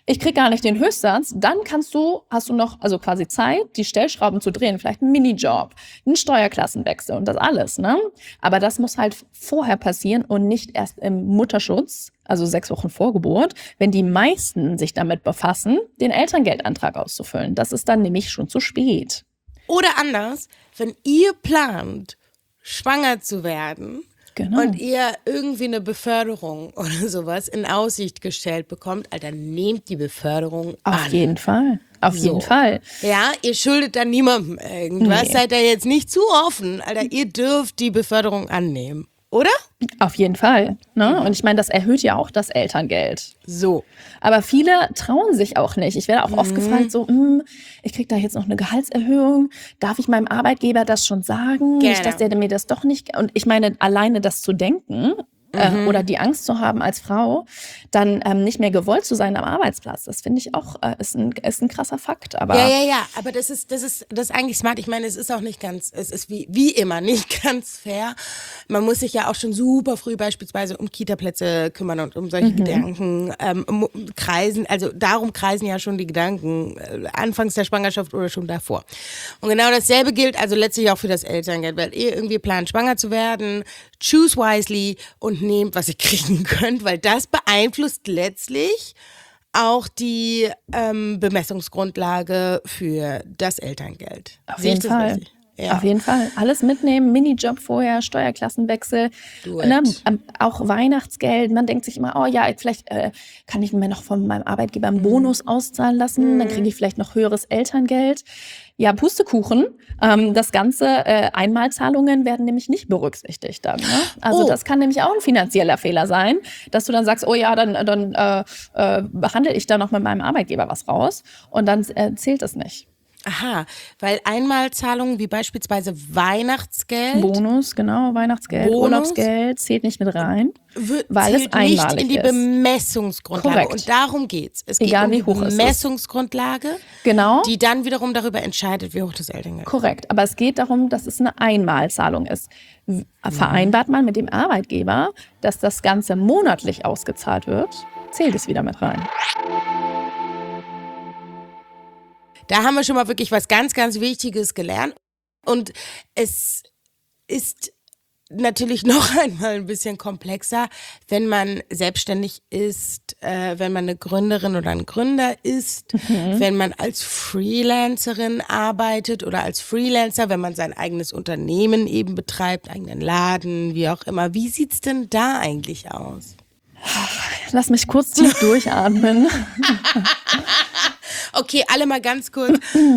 ich krieg gar nicht den Höchstsatz, dann kannst du, hast du noch, also quasi Zeit, die Stellschrauben zu drehen, vielleicht einen Minijob, einen Steuerklassenwechsel und das alles, ne? Aber das muss halt vorher passieren und nicht erst im Mutterschutz, also sechs Wochen vor Geburt, wenn die meisten sich damit befassen, den Elterngeldantrag auszufüllen. Das ist dann nämlich schon zu spät. Oder anders, wenn ihr plant, schwanger zu werden, genau. und ihr irgendwie eine Beförderung oder sowas in Aussicht gestellt bekommt, Alter, nehmt die Beförderung an. Auf jeden Fall. Auf so. jeden Fall. Ja, ihr schuldet dann niemandem irgendwas. Nee. Seid da jetzt nicht zu offen. Alter, ihr dürft die Beförderung annehmen. Oder? Auf jeden Fall. Ne? Und ich meine, das erhöht ja auch das Elterngeld. So. Aber viele trauen sich auch nicht. Ich werde auch mhm. oft gefragt, so, hm, ich kriege da jetzt noch eine Gehaltserhöhung. Darf ich meinem Arbeitgeber das schon sagen? Gerne. Nicht, dass der mir das doch nicht... Und ich meine, alleine das zu denken... Mhm. oder die Angst zu haben als Frau, dann ähm, nicht mehr gewollt zu sein am Arbeitsplatz. Das finde ich auch, äh, ist, ein, ist ein krasser Fakt. Aber ja, ja, ja, aber das ist, das ist, das ist eigentlich smart. Ich meine, es ist auch nicht ganz, es ist wie, wie immer nicht ganz fair. Man muss sich ja auch schon super früh beispielsweise um Kita-Plätze kümmern und um solche mhm. Gedanken ähm, kreisen. Also darum kreisen ja schon die Gedanken äh, anfangs der Schwangerschaft oder schon davor. Und genau dasselbe gilt also letztlich auch für das Elterngeld, weil ihr irgendwie plant, schwanger zu werden, choose wisely und nehmt, was ihr kriegen könnt, weil das beeinflusst letztlich auch die ähm, Bemessungsgrundlage für das Elterngeld. Auf jeden Fall. Ja. Auf jeden Fall. Alles mitnehmen, Minijob vorher, Steuerklassenwechsel, ne, auch Weihnachtsgeld. Man denkt sich immer, oh ja, vielleicht äh, kann ich mir noch von meinem Arbeitgeber einen Bonus auszahlen lassen, mhm. dann kriege ich vielleicht noch höheres Elterngeld. Ja, Pustekuchen. Ähm, das Ganze, äh, Einmalzahlungen werden nämlich nicht berücksichtigt dann. Ne? Also oh. das kann nämlich auch ein finanzieller Fehler sein, dass du dann sagst, oh ja, dann, dann äh, äh, behandle ich da noch mit meinem Arbeitgeber was raus und dann äh, zählt das nicht. Aha, weil Einmalzahlungen wie beispielsweise Weihnachtsgeld. Bonus, genau, Weihnachtsgeld, Bonus, Urlaubsgeld zählt nicht mit rein, wird, weil es einmalig nicht in die ist. Bemessungsgrundlage. Korrekt. Und darum geht's. Es geht Egal, um wie die hoch Bemessungsgrundlage, genau. die dann wiederum darüber entscheidet, wie hoch das Elterngeld ist. Korrekt, aber es geht darum, dass es eine Einmalzahlung ist. Vereinbart man mit dem Arbeitgeber, dass das Ganze monatlich ausgezahlt wird, zählt es wieder mit rein. Da haben wir schon mal wirklich was ganz, ganz Wichtiges gelernt. Und es ist natürlich noch einmal ein bisschen komplexer, wenn man selbstständig ist, äh, wenn man eine Gründerin oder ein Gründer ist, mhm. wenn man als Freelancerin arbeitet oder als Freelancer, wenn man sein eigenes Unternehmen eben betreibt, eigenen Laden, wie auch immer. Wie sieht's denn da eigentlich aus? Lass mich kurz tief durchatmen. Okay, alle mal ganz kurz.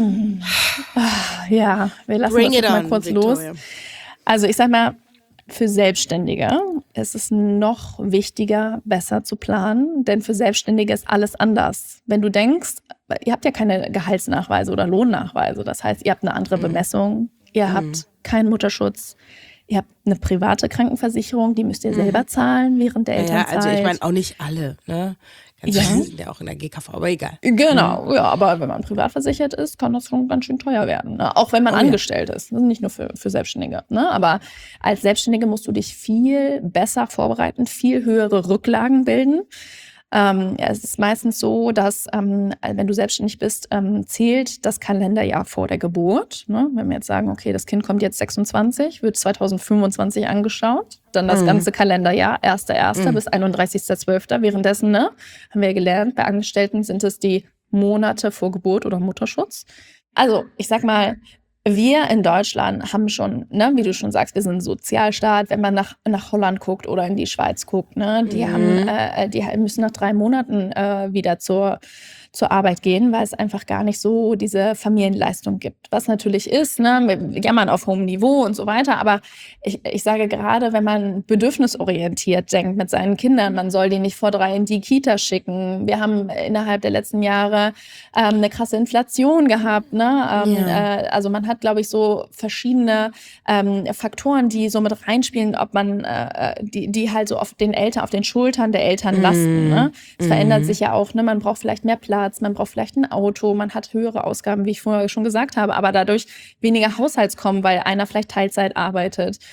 Ja, wir lassen Bring das jetzt mal on, kurz Victoria. los. Also ich sag mal, für Selbstständige ist es noch wichtiger, besser zu planen, denn für Selbstständige ist alles anders. Wenn du denkst, ihr habt ja keine Gehaltsnachweise oder Lohnnachweise, das heißt, ihr habt eine andere Bemessung, ihr habt mhm. keinen Mutterschutz, ihr habt eine private Krankenversicherung, die müsst ihr selber mhm. zahlen während der Elternzeit. Ja, also ich meine auch nicht alle, ne? Ganz ja. sind ja auch in der G K V, aber egal. Genau, ja, aber wenn man privat versichert ist, kann das schon ganz schön teuer werden. Ne? Auch wenn man oh, angestellt ja. ist, nicht nur für, für Selbstständige. Ne? Aber als Selbstständige musst du dich viel besser vorbereiten, viel höhere Rücklagen bilden. Ähm, ja, es ist meistens so, dass ähm, wenn du selbstständig bist, ähm, zählt das Kalenderjahr vor der Geburt. Ne? Wenn wir jetzt sagen, okay, das Kind kommt jetzt sechsundzwanzig, wird zweitausendfünfundzwanzig angeschaut, dann das mhm. ganze Kalenderjahr, erster erster Mhm. bis einunddreißigster zwölfter Währenddessen, ne, haben wir gelernt, bei Angestellten sind es die Monate vor Geburt oder Mutterschutz. Also ich sag mal, wir in Deutschland haben schon, ne, wie du schon sagst, wir sind ein Sozialstaat. Wenn man nach, nach Holland guckt oder in die Schweiz guckt, ne, die, mhm. haben, äh, die müssen nach drei Monaten äh, wieder zur, zur Arbeit gehen, weil es einfach gar nicht so diese Familienleistung gibt. Was natürlich ist, ne, wir jammern auf hohem Niveau und so weiter, aber ich, ich sage gerade, wenn man bedürfnisorientiert denkt mit seinen Kindern, man soll die nicht vor drei in die Kita schicken. Wir haben innerhalb der letzten Jahre ähm, eine krasse Inflation gehabt, ne, ähm, ja. äh, also man hat, glaube ich, so verschiedene ähm, Faktoren, die so mit reinspielen, ob man äh, die, die halt so auf den Eltern, auf den Schultern der Eltern lasten. Mm. Ne? Es mm. verändert sich ja auch, ne? Man braucht vielleicht mehr Platz, man braucht vielleicht ein Auto, man hat höhere Ausgaben, wie ich vorher schon gesagt habe, aber dadurch weniger Haushaltskommen, weil einer vielleicht Teilzeit arbeitet.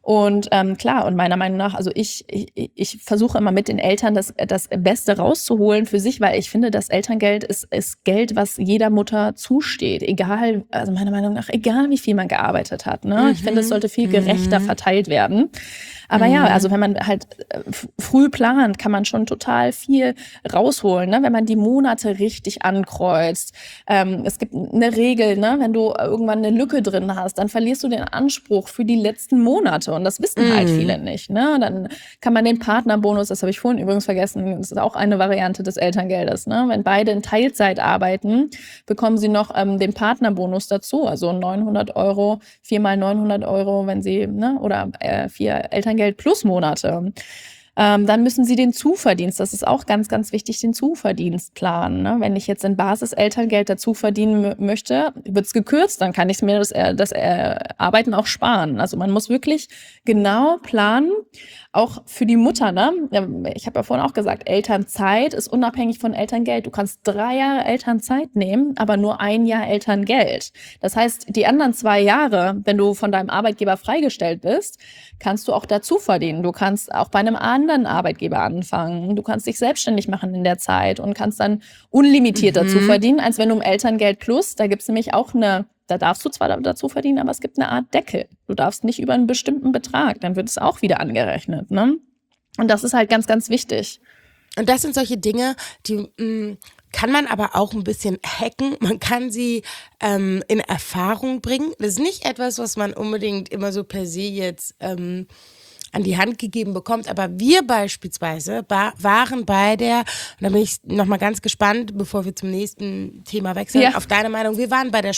Und ähm, klar, und meiner Meinung nach, also ich, ich, ich versuche immer mit den Eltern das, das Beste rauszuholen für sich, weil ich finde, das Elterngeld ist, ist Geld, was jeder Mutter zusteht. Egal, also meiner Meinung nach, egal wie viel man gearbeitet hat. Ne? Mhm. Ich finde, es sollte viel gerechter mhm. verteilt werden. Aber mhm. ja, also wenn man halt früh plant, kann man schon total viel rausholen, ne? Wenn man die Monate richtig ankreuzt. Ähm, es gibt eine Regel, ne? Wenn du irgendwann eine Lücke drin hast, dann verlierst du den Anspruch für die letzten Monate. Und das wissen mhm. halt viele nicht. Ne? Dann kann man den Partnerbonus, das habe ich vorhin übrigens vergessen, das ist auch eine Variante des Elterngeldes. Ne? Wenn beide in Teilzeit arbeiten, bekommen sie noch ähm, den Partnerbonus dazu. Also neunhundert Euro, viermal neunhundert Euro, wenn sie, ne? oder äh, vier Elterngeld plus Monate. Ähm, dann müssen sie den Zuverdienst, das ist auch ganz, ganz wichtig, den Zuverdienst planen. Ne? Wenn ich jetzt ein Basis-Elterngeld dazu verdienen m- möchte, wird es gekürzt, dann kann ich mir das, äh, das äh, Arbeiten auch sparen. Also man muss wirklich genau planen, auch für die Mutter. Ne? Ich habe ja vorhin auch gesagt, Elternzeit ist unabhängig von Elterngeld. Du kannst drei Jahre Elternzeit nehmen, aber nur ein Jahr Elterngeld. Das heißt, die anderen zwei Jahre, wenn du von deinem Arbeitgeber freigestellt bist, kannst du auch dazu verdienen. Du kannst auch bei einem anderen Arbeitgeber anfangen. Du kannst dich selbstständig machen in der Zeit und kannst dann unlimitiert mhm. dazu verdienen, als wenn du im Elterngeld plus, da gibt's nämlich auch eine, da darfst du zwar dazu verdienen, aber es gibt eine Art Deckel. Du darfst nicht über einen bestimmten Betrag, dann wird es auch wieder angerechnet. Ne? Und das ist halt ganz, ganz wichtig. Und das sind solche Dinge, die mh, kann man aber auch ein bisschen hacken. Man kann sie ähm, in Erfahrung bringen. Das ist nicht etwas, was man unbedingt immer so per se jetzt ähm, an die Hand gegeben bekommt. Aber wir beispielsweise ba- waren bei der, und da bin ich nochmal ganz gespannt, bevor wir zum nächsten Thema wechseln, ja. auf deine Meinung. Wir waren bei der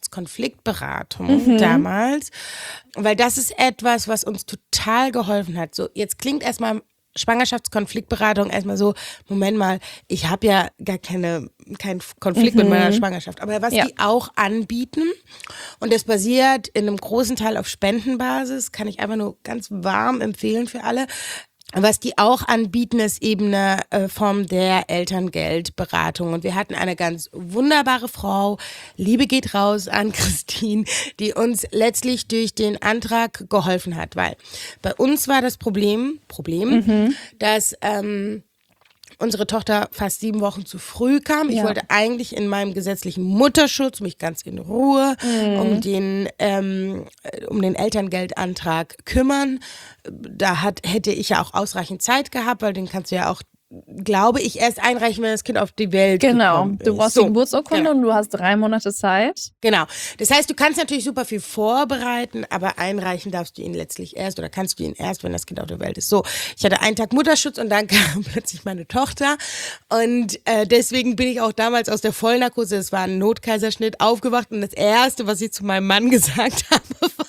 Schwangerschaftskonfliktberatung mhm. damals, weil das ist etwas, was uns total geholfen hat. So, jetzt klingt erstmal Schwangerschaftskonfliktberatung erstmal so, Moment mal, ich habe ja gar keine keinen Konflikt mhm. mit meiner Schwangerschaft. Aber was ja. die auch anbieten, und das basiert in einem großen Teil auf Spendenbasis, kann ich einfach nur ganz warm empfehlen für alle. Was die auch anbieten, ist eben eine äh, Form der Elterngeldberatung. Und wir hatten eine ganz wunderbare Frau, Liebe geht raus an Christine, die uns letztlich durch den Antrag geholfen hat. Weil bei uns war das Problem, Problem, mhm. dass ähm, unsere Tochter fast sieben Wochen zu früh kam. Ich ja. wollte eigentlich in meinem gesetzlichen Mutterschutz mich ganz in Ruhe mhm. um den ähm, um den Elterngeldantrag kümmern. Da hat, hätte ich ja auch ausreichend Zeit gehabt, weil den kannst du ja auch, glaube ich, erst einreichen, wenn das Kind auf die Welt genau. gekommen ist. Genau, du brauchst so. die Geburtsurkunde genau. und du hast drei Monate Zeit. Genau. Das heißt, du kannst natürlich super viel vorbereiten, aber einreichen darfst du ihn letztlich erst oder kannst du ihn erst, wenn das Kind auf der Welt ist. So, ich hatte einen Tag Mutterschutz und dann kam plötzlich meine Tochter und äh, deswegen bin ich auch damals aus der Vollnarkose, das war ein Notkaiserschnitt, aufgewacht und das Erste, was ich zu meinem Mann gesagt habe, war,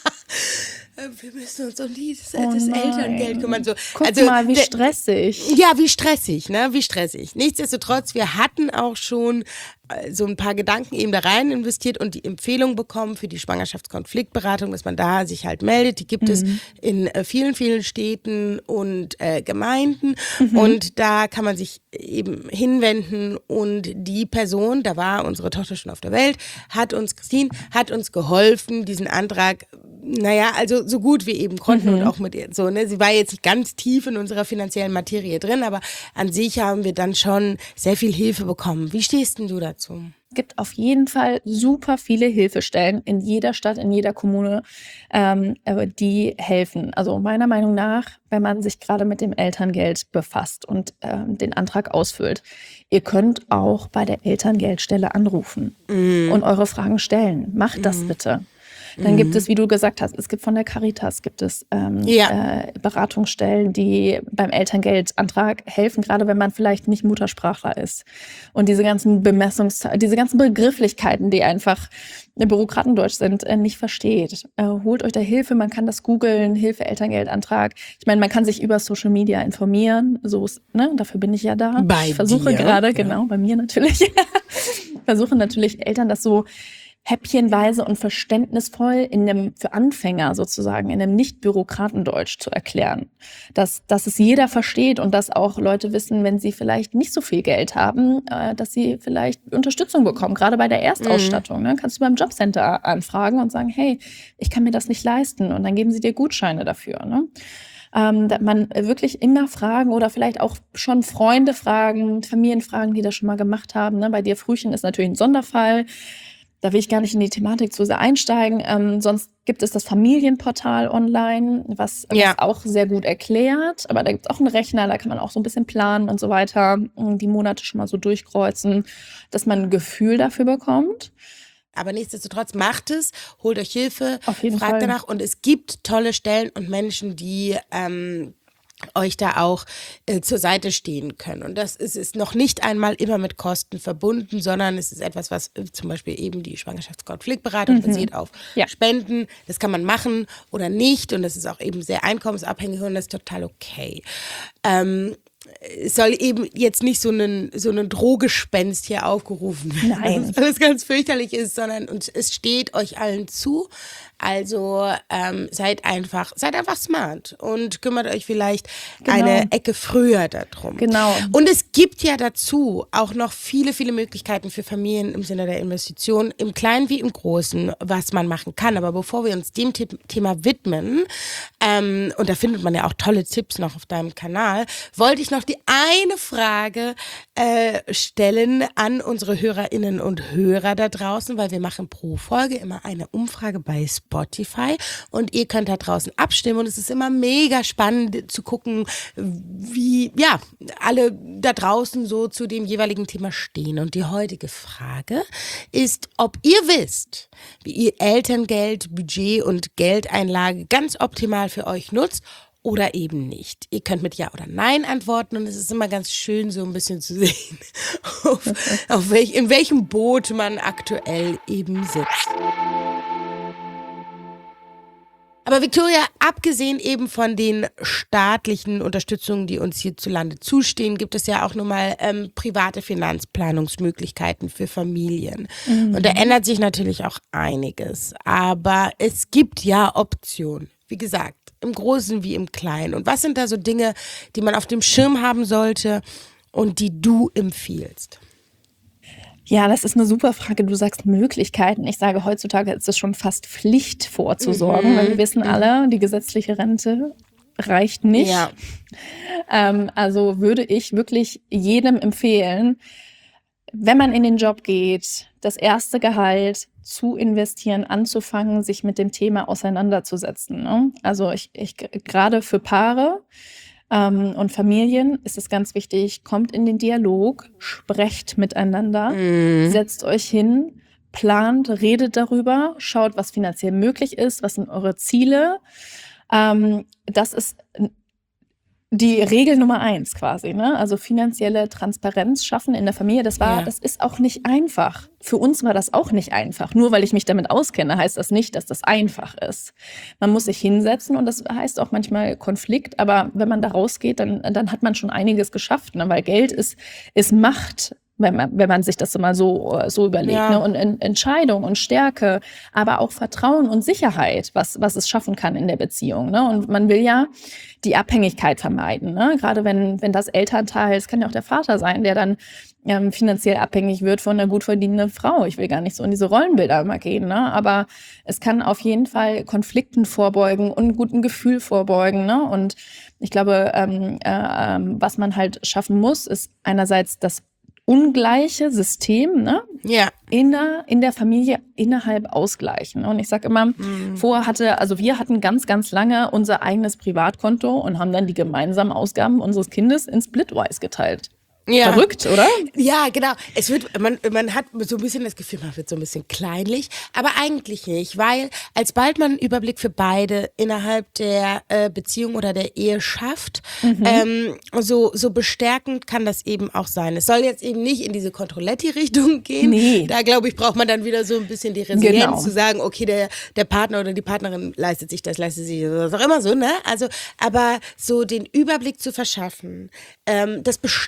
wir müssen uns um dieses oh das Elterngeld kümmern. So, Guck also, mal, wie stressig. Ja, wie stressig, ne? Wie stressig. Nichtsdestotrotz, wir hatten auch schon äh, so ein paar Gedanken eben da rein investiert und die Empfehlung bekommen für die Schwangerschaftskonfliktberatung, dass man da sich halt meldet. Die gibt mhm. es in äh, vielen, vielen Städten und äh, Gemeinden. Mhm. Und da kann man sich eben hinwenden und die Person, da war unsere Tochter schon auf der Welt, hat uns, Christine, hat uns geholfen, diesen Antrag, naja, also so gut wie eben konnten mhm. und auch mit ihr so, ne, sie war jetzt nicht ganz tief in unserer finanziellen Materie drin, aber an sich haben wir dann schon sehr viel Hilfe bekommen. Wie stehst denn du dazu? Es gibt auf jeden Fall super viele Hilfestellen in jeder Stadt, in jeder Kommune, ähm, die helfen. Also meiner Meinung nach, wenn man sich gerade mit dem Elterngeld befasst und ähm, den Antrag ausfüllt, ihr könnt auch bei der Elterngeldstelle anrufen mm. und eure Fragen stellen. Macht mm. das bitte. Dann gibt es, wie du gesagt hast, es gibt von der Caritas gibt es ähm, ja. äh, Beratungsstellen, die beim Elterngeldantrag helfen, gerade wenn man vielleicht nicht Muttersprachler ist. Und diese ganzen Bemessungs, diese ganzen Begrifflichkeiten, die einfach Bürokratendeutsch sind, äh, nicht versteht. Äh, holt euch da Hilfe, man kann das googeln, Hilfe Elterngeldantrag. Ich meine, man kann sich über Social Media informieren, so ist, ne, dafür bin ich ja da. Bei ich versuche dir? gerade, ja. genau, bei mir natürlich, versuche natürlich Eltern das so häppchenweise und verständnisvoll in einem, für Anfänger sozusagen, in einem Nicht-Bürokratendeutsch zu erklären. Dass, dass es jeder versteht und dass auch Leute wissen, wenn sie vielleicht nicht so viel Geld haben, äh, dass sie vielleicht Unterstützung bekommen, gerade bei der Erstausstattung. Ne? Kannst du beim Jobcenter anfragen und sagen, hey, ich kann mir das nicht leisten, und dann geben sie dir Gutscheine dafür. Ne? Ähm, dass man wirklich immer fragen oder vielleicht auch schon Freunde fragen, Familien fragen, die das schon mal gemacht haben. Ne? Bei dir Frühchen ist natürlich ein Sonderfall. Da will ich gar nicht in die Thematik zu sehr einsteigen. Ähm, sonst gibt es das Familienportal online, was, Ja. was auch sehr gut erklärt. Aber da gibt es auch einen Rechner, da kann man auch so ein bisschen planen und so weiter, die Monate schon mal so durchkreuzen, dass man ein Gefühl dafür bekommt. Aber nichtsdestotrotz macht es, holt euch Hilfe, Auf jeden fragt Fall. danach. Und es gibt tolle Stellen und Menschen, die ähm, euch da auch äh, zur Seite stehen können. Und das ist, ist noch nicht einmal immer mit Kosten verbunden, sondern es ist etwas, was äh, zum Beispiel eben die Schwangerschaftskonfliktberatung Mhm. basiert auf Ja. Spenden. Das kann man machen oder nicht. Und das ist auch eben sehr einkommensabhängig und das ist total okay. Ähm, es soll eben jetzt nicht so ein so ein Drohgespenst hier aufgerufen werden, Nein. dass alles ganz fürchterlich ist, sondern und es steht euch allen zu. Also ähm, seid einfach, seid einfach smart und kümmert euch vielleicht Genau. eine Ecke früher darum. Genau. Und es gibt ja dazu auch noch viele, viele Möglichkeiten für Familien im Sinne der Investition, im Kleinen wie im Großen, was man machen kann. Aber bevor wir uns dem The- Thema widmen, ähm, und da findet man ja auch tolle Tipps noch auf deinem Kanal, wollte ich noch die eine Frage äh, stellen an unsere Hörerinnen und Hörer da draußen, weil wir machen pro Folge immer eine Umfrage bei Spotify und ihr könnt da draußen abstimmen und es ist immer mega spannend zu gucken, wie ja alle da draußen so zu dem jeweiligen Thema stehen. Und die heutige Frage ist, ob ihr wisst, wie ihr Elterngeld, Budget und Geldeinlage ganz optimal für euch nutzt oder eben nicht. Ihr könnt mit Ja oder Nein antworten und es ist immer ganz schön, so ein bisschen zu sehen, auf, auf welch, in welchem Boot man aktuell eben sitzt. Aber Victoria, abgesehen eben von den staatlichen Unterstützungen, die uns hierzulande zustehen, gibt es ja auch nochmal ähm, private Finanzplanungsmöglichkeiten für Familien. Mhm. Und da ändert sich natürlich auch einiges. Aber es gibt ja Optionen. Wie gesagt, im Großen wie im Kleinen. Und was sind da so Dinge, die man auf dem Schirm haben sollte und die du empfiehlst? Ja, das ist eine super Frage. Du sagst Möglichkeiten. Ich sage, heutzutage ist es schon fast Pflicht vorzusorgen, Mhm. weil wir wissen alle, die gesetzliche Rente reicht nicht. Ja. Ähm, also würde ich wirklich jedem empfehlen, wenn man in den Job geht, das erste Gehalt zu investieren, anzufangen, sich mit dem Thema auseinanderzusetzen. Ne? Also ich, ich gerade für Paare ähm, und Familien ist es ganz wichtig, kommt in den Dialog, sprecht miteinander, Mhm. setzt euch hin, plant, redet darüber, schaut, was finanziell möglich ist, was sind eure Ziele. Ähm, das ist die Regel Nummer eins quasi, ne? Also finanzielle Transparenz schaffen in der Familie. Das war, Ja. das ist auch nicht einfach. Für uns war das auch nicht einfach. Nur weil ich mich damit auskenne, heißt das nicht, dass das einfach ist. Man muss sich hinsetzen und das heißt auch manchmal Konflikt. Aber wenn man da rausgeht, dann, dann hat man schon einiges geschafft, ne? Weil Geld ist, ist Macht. Wenn man, wenn man sich das mal so, so überlegt, Ja. ne? Und en, Entscheidung und Stärke, aber auch Vertrauen und Sicherheit, was, was es schaffen kann in der Beziehung, ne? Und man will ja die Abhängigkeit vermeiden, ne? Gerade wenn, wenn das Elternteil, es kann ja auch der Vater sein, der dann ähm, finanziell abhängig wird von einer gut verdienenden Frau. Ich will gar nicht so in diese Rollenbilder immer gehen, ne? Aber es kann auf jeden Fall Konflikten vorbeugen und einem guten Gefühl vorbeugen, ne? Und ich glaube, ähm, äh, ähm, was man halt schaffen muss, ist einerseits das ungleiche System, ne, Ja. in der, in der Familie innerhalb ausgleichen. Und ich sage immer, Mhm. vorher hatte, also wir hatten ganz, ganz lange unser eigenes Privatkonto und haben dann die gemeinsamen Ausgaben unseres Kindes in Splitwise geteilt. Ja. Verrückt, oder? Ja, genau. Es wird, man, man hat so ein bisschen das Gefühl, man wird so ein bisschen kleinlich, aber eigentlich nicht, weil alsbald man einen Überblick für beide innerhalb der äh, Beziehung oder der Ehe schafft, Mhm. ähm, so, so bestärkend kann das eben auch sein. Es soll jetzt eben nicht in diese Controletti-Richtung gehen. Nee. Da, glaube ich, braucht man dann wieder so ein bisschen die Resilienz Genau. zu sagen, okay, der, der Partner oder die Partnerin leistet sich das, leistet sich das, was auch immer so, ne? Also, aber so den Überblick zu verschaffen, ähm, das bestärkt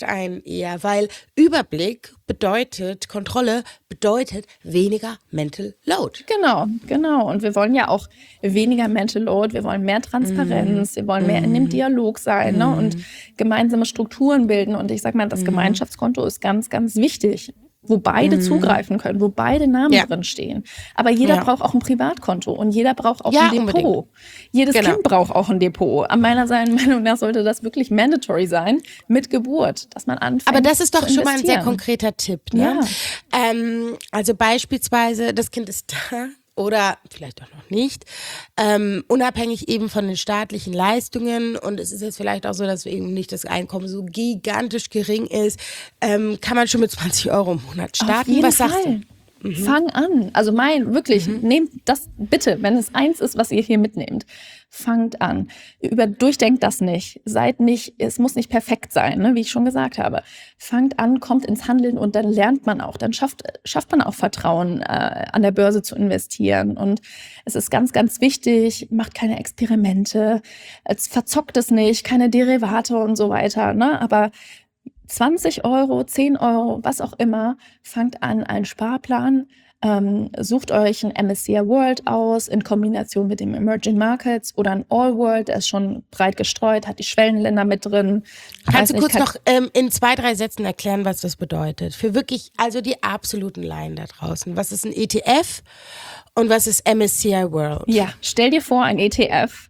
ein eher, weil Überblick bedeutet, Kontrolle bedeutet weniger Mental Load. Genau, genau. Und wir wollen ja auch weniger Mental Load, wir wollen mehr Transparenz, mm. wir wollen mehr mm. in dem Dialog sein mm. ne? und gemeinsame Strukturen bilden. Und ich sag mal, das mm. Gemeinschaftskonto ist ganz, ganz wichtig, wo beide mm. zugreifen können, wo beide Namen ja. drin stehen. Aber jeder ja. braucht auch ein Privatkonto und jeder braucht auch ja, ein Depot. Unbedingt. Jedes genau. Kind braucht auch ein Depot. An meiner Meinung nach sollte das wirklich mandatory sein mit Geburt, dass man anfängt. Aber das ist doch schon mal ein sehr konkreter Tipp. Ne? Ja. Ähm, also beispielsweise, das Kind ist da. Oder vielleicht auch noch nicht, ähm, unabhängig eben von den staatlichen Leistungen, und es ist jetzt vielleicht auch so, dass eben nicht das Einkommen so gigantisch gering ist, ähm, kann man schon mit zwanzig Euro im Monat starten. Auf jeden Was Fall. sagst du? Mhm. Fang an. Also mein, wirklich, mhm. nehmt das bitte, wenn es eins ist, was ihr hier mitnehmt. Fangt an. Über, durchdenkt das nicht. Seid nicht, es muss nicht perfekt sein, ne, wie ich schon gesagt habe. Fangt an, kommt ins Handeln und dann lernt man auch. Dann schafft, schafft man auch Vertrauen, äh, an der Börse zu investieren. Und es ist ganz, ganz wichtig, macht keine Experimente, verzockt es nicht, keine Derivate und so weiter, ne, aber zwanzig Euro, zehn Euro, was auch immer, fangt an, einen Sparplan, ähm, sucht euch ein M S C I World aus in Kombination mit dem Emerging Markets oder ein All World, der ist schon breit gestreut, hat die Schwellenländer mit drin. Kannst du nicht, kurz kann noch ähm, in zwei, drei Sätzen erklären, was das bedeutet? Für wirklich, also die absoluten Laien da draußen. Was ist ein E T F und was ist M S C I World? Ja, stell dir vor, ein E T F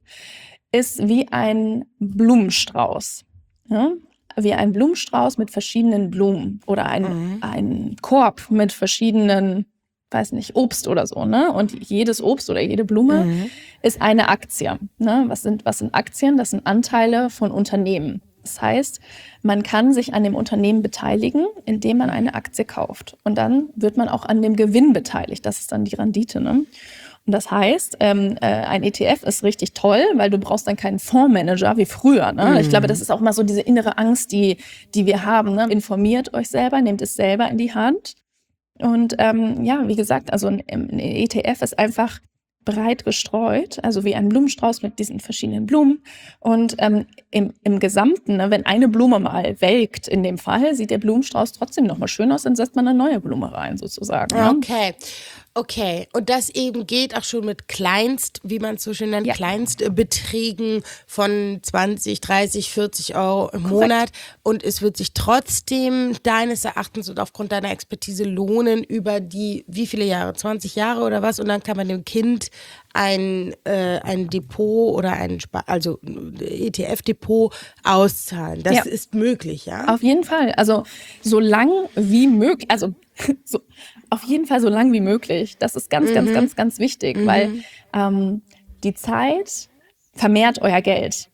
ist wie ein Blumenstrauß. Ja? Wie ein Blumenstrauß mit verschiedenen Blumen oder ein, mhm. ein Korb mit verschiedenen, weiß nicht, Obst oder so, ne? Und jedes Obst oder jede Blume mhm. ist eine Aktie, ne? Was sind, was sind Aktien? Das sind Anteile von Unternehmen. Das heißt, man kann sich an dem Unternehmen beteiligen, indem man eine Aktie kauft. Und dann wird man auch an dem Gewinn beteiligt. Das ist dann die Rendite, ne? Und das heißt, ähm, äh, ein E T F ist richtig toll, weil du brauchst dann keinen Fondsmanager wie früher. Ne? Mhm. Ich glaube, das ist auch mal so diese innere Angst, die, die wir haben. Ne? Informiert euch selber, nehmt es selber in die Hand. Und ähm, ja, wie gesagt, also ein, ein E T F ist einfach breit gestreut, also wie ein Blumenstrauß mit diesen verschiedenen Blumen. Und ähm, im, im Gesamten, ne, wenn eine Blume mal welkt, in dem Fall, sieht der Blumenstrauß trotzdem noch mal schön aus, dann setzt man eine neue Blume rein, sozusagen. Ne? Okay. Okay, und das eben geht auch schon mit Kleinst, wie man es so schön nennt, ja. Kleinstbeträgen von zwanzig, dreißig, vierzig Euro im Korrekt. Monat. Und es wird sich trotzdem deines Erachtens und aufgrund deiner Expertise lohnen über die, wie viele Jahre, zwanzig Jahre oder was? Und dann kann man dem Kind ein, äh, ein Depot oder ein Sp- also E T F-Depot auszahlen. Das ja. ist möglich, ja? Auf jeden Fall. Also so lang wie möglich, also so, auf jeden Fall so lang wie möglich. Das ist ganz, mhm. ganz, ganz, ganz wichtig, mhm. weil ähm, die Zeit vermehrt euer Geld.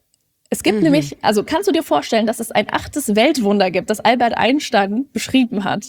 Es gibt mhm. nämlich, also kannst du dir vorstellen, dass es ein achtes Weltwunder gibt, das Albert Einstein beschrieben hat?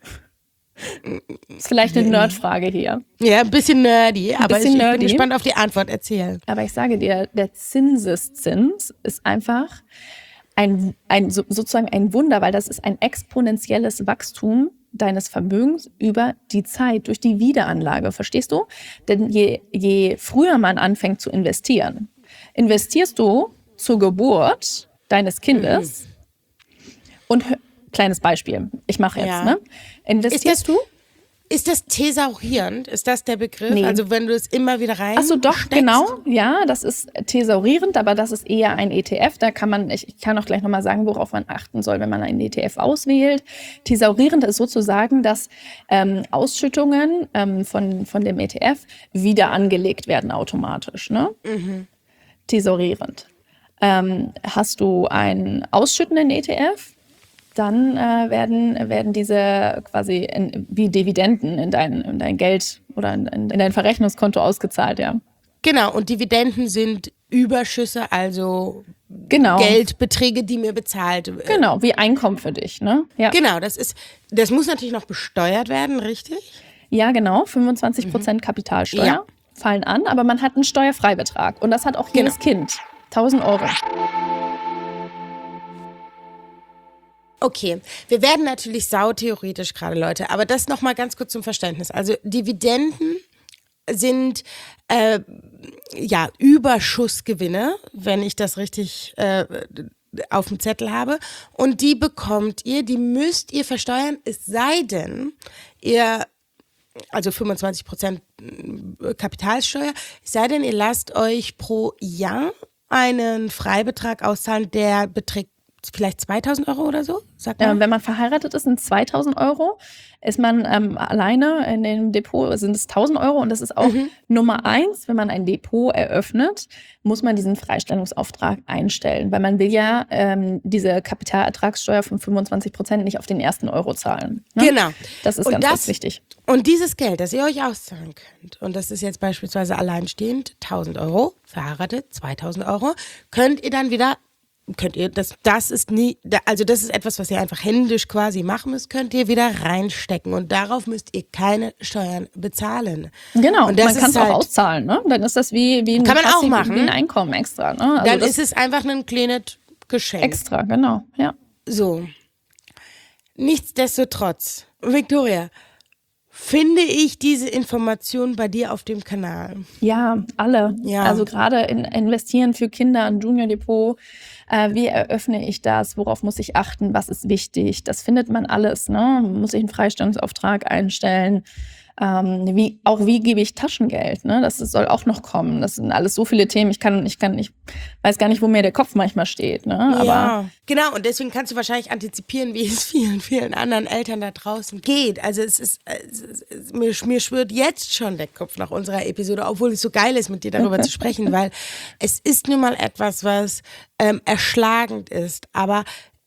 Das ist vielleicht eine Nerdfrage hier. Ja, ein bisschen nerdy, ein aber bisschen ich, nerdy. ich bin gespannt auf die Antwort. Erzähl. Aber ich sage dir, der Zinseszins ist einfach ein, ein sozusagen ein Wunder, weil das ist ein exponentielles Wachstum deines Vermögens über die Zeit, durch die Wiederanlage, verstehst du? Denn je, je früher man anfängt zu investieren, investierst du zur Geburt deines Kindes mhm. und, kleines Beispiel, ich mache jetzt, ja. ne? Investierst ist das, du? Ist das thesaurierend? Ist das der Begriff? Nee. Also wenn du es immer wieder rein Ach so, doch, steckst? Genau. Ja, das ist thesaurierend, aber das ist eher ein E T F. Da kann man, ich, ich kann auch gleich nochmal sagen, worauf man achten soll, wenn man einen E T F auswählt. Thesaurierend ist sozusagen, dass ähm, Ausschüttungen ähm, von, von dem E T F wieder angelegt werden automatisch. Ne? Mhm. Thesaurierend. Ähm, hast du einen ausschüttenden E T F? Dann äh, werden, werden diese quasi in, wie Dividenden in dein, in dein Geld oder in, in dein Verrechnungskonto ausgezahlt, ja. Genau, und Dividenden sind Überschüsse, also genau. Geldbeträge, die mir bezahlt werden. Genau, wie Einkommen für dich, ne? Ja. Genau, das ist, das muss natürlich noch besteuert werden, richtig? Ja, genau, fünfundzwanzig Prozent mhm. Kapitalsteuer ja. fallen an, aber man hat einen Steuerfreibetrag und das hat auch jedes genau. Kind, tausend Euro. Okay, wir werden natürlich sautheoretisch gerade, Leute, aber das nochmal ganz kurz zum Verständnis. Also Dividenden sind äh, ja Überschussgewinne, wenn ich das richtig äh, auf dem Zettel habe. Und die bekommt ihr, die müsst ihr versteuern, es sei denn, ihr, also fünfundzwanzig Prozent Kapitalsteuer, es sei denn, ihr lasst euch pro Jahr einen Freibetrag auszahlen, der beträgt vielleicht zweitausend Euro oder so, sagt man? Ja, wenn man verheiratet ist, sind zweitausend Euro. Ist man ähm, alleine in dem Depot, sind es tausend Euro. Und das ist auch mhm. Nummer eins, wenn man ein Depot eröffnet, muss man diesen Freistellungsauftrag einstellen. Weil man will ja ähm, diese Kapitalertragssteuer von fünfundzwanzig Prozent nicht auf den ersten Euro zahlen. Ne? Genau. Das ist und ganz, das, ganz wichtig. Und dieses Geld, das ihr euch auszahlen könnt, und das ist jetzt beispielsweise alleinstehend tausend Euro, verheiratet zweitausend Euro, könnt ihr dann wieder könnt ihr, das, das ist nie, also das ist etwas, was ihr einfach händisch quasi machen müsst, könnt ihr wieder reinstecken und darauf müsst ihr keine Steuern bezahlen. Genau, und das man kann es halt, auch auszahlen, ne? Dann ist das wie, wie, ein, kann man auch Passiv, machen. wie ein Einkommen extra. Ne? Also dann das ist es einfach ein kleines Geschenk. Extra, genau, ja. So, nichtsdestotrotz, Victoria, finde ich diese Information bei dir auf dem Kanal? Ja, alle. Ja. Also gerade in Investieren für Kinder, ein Junior Depot. Äh, wie eröffne ich das? Worauf muss ich achten? Was ist wichtig? Das findet man alles. Ne? Muss ich einen Freistellungsauftrag einstellen? Ähm, wie, auch wie gebe ich Taschengeld? Ne? Das soll auch noch kommen. Das sind alles so viele Themen. Ich kann, ich kann, ich weiß gar nicht, wo mir der Kopf manchmal steht. Ne? Aber ja, genau. Und deswegen kannst du wahrscheinlich antizipieren, wie es vielen, vielen anderen Eltern da draußen geht. Also es ist, es ist mir, mir schwirrt jetzt schon der Kopf nach unserer Episode, obwohl es so geil ist, mit dir darüber zu sprechen, weil es ist nun mal etwas, was ähm, erschlagend ist, aber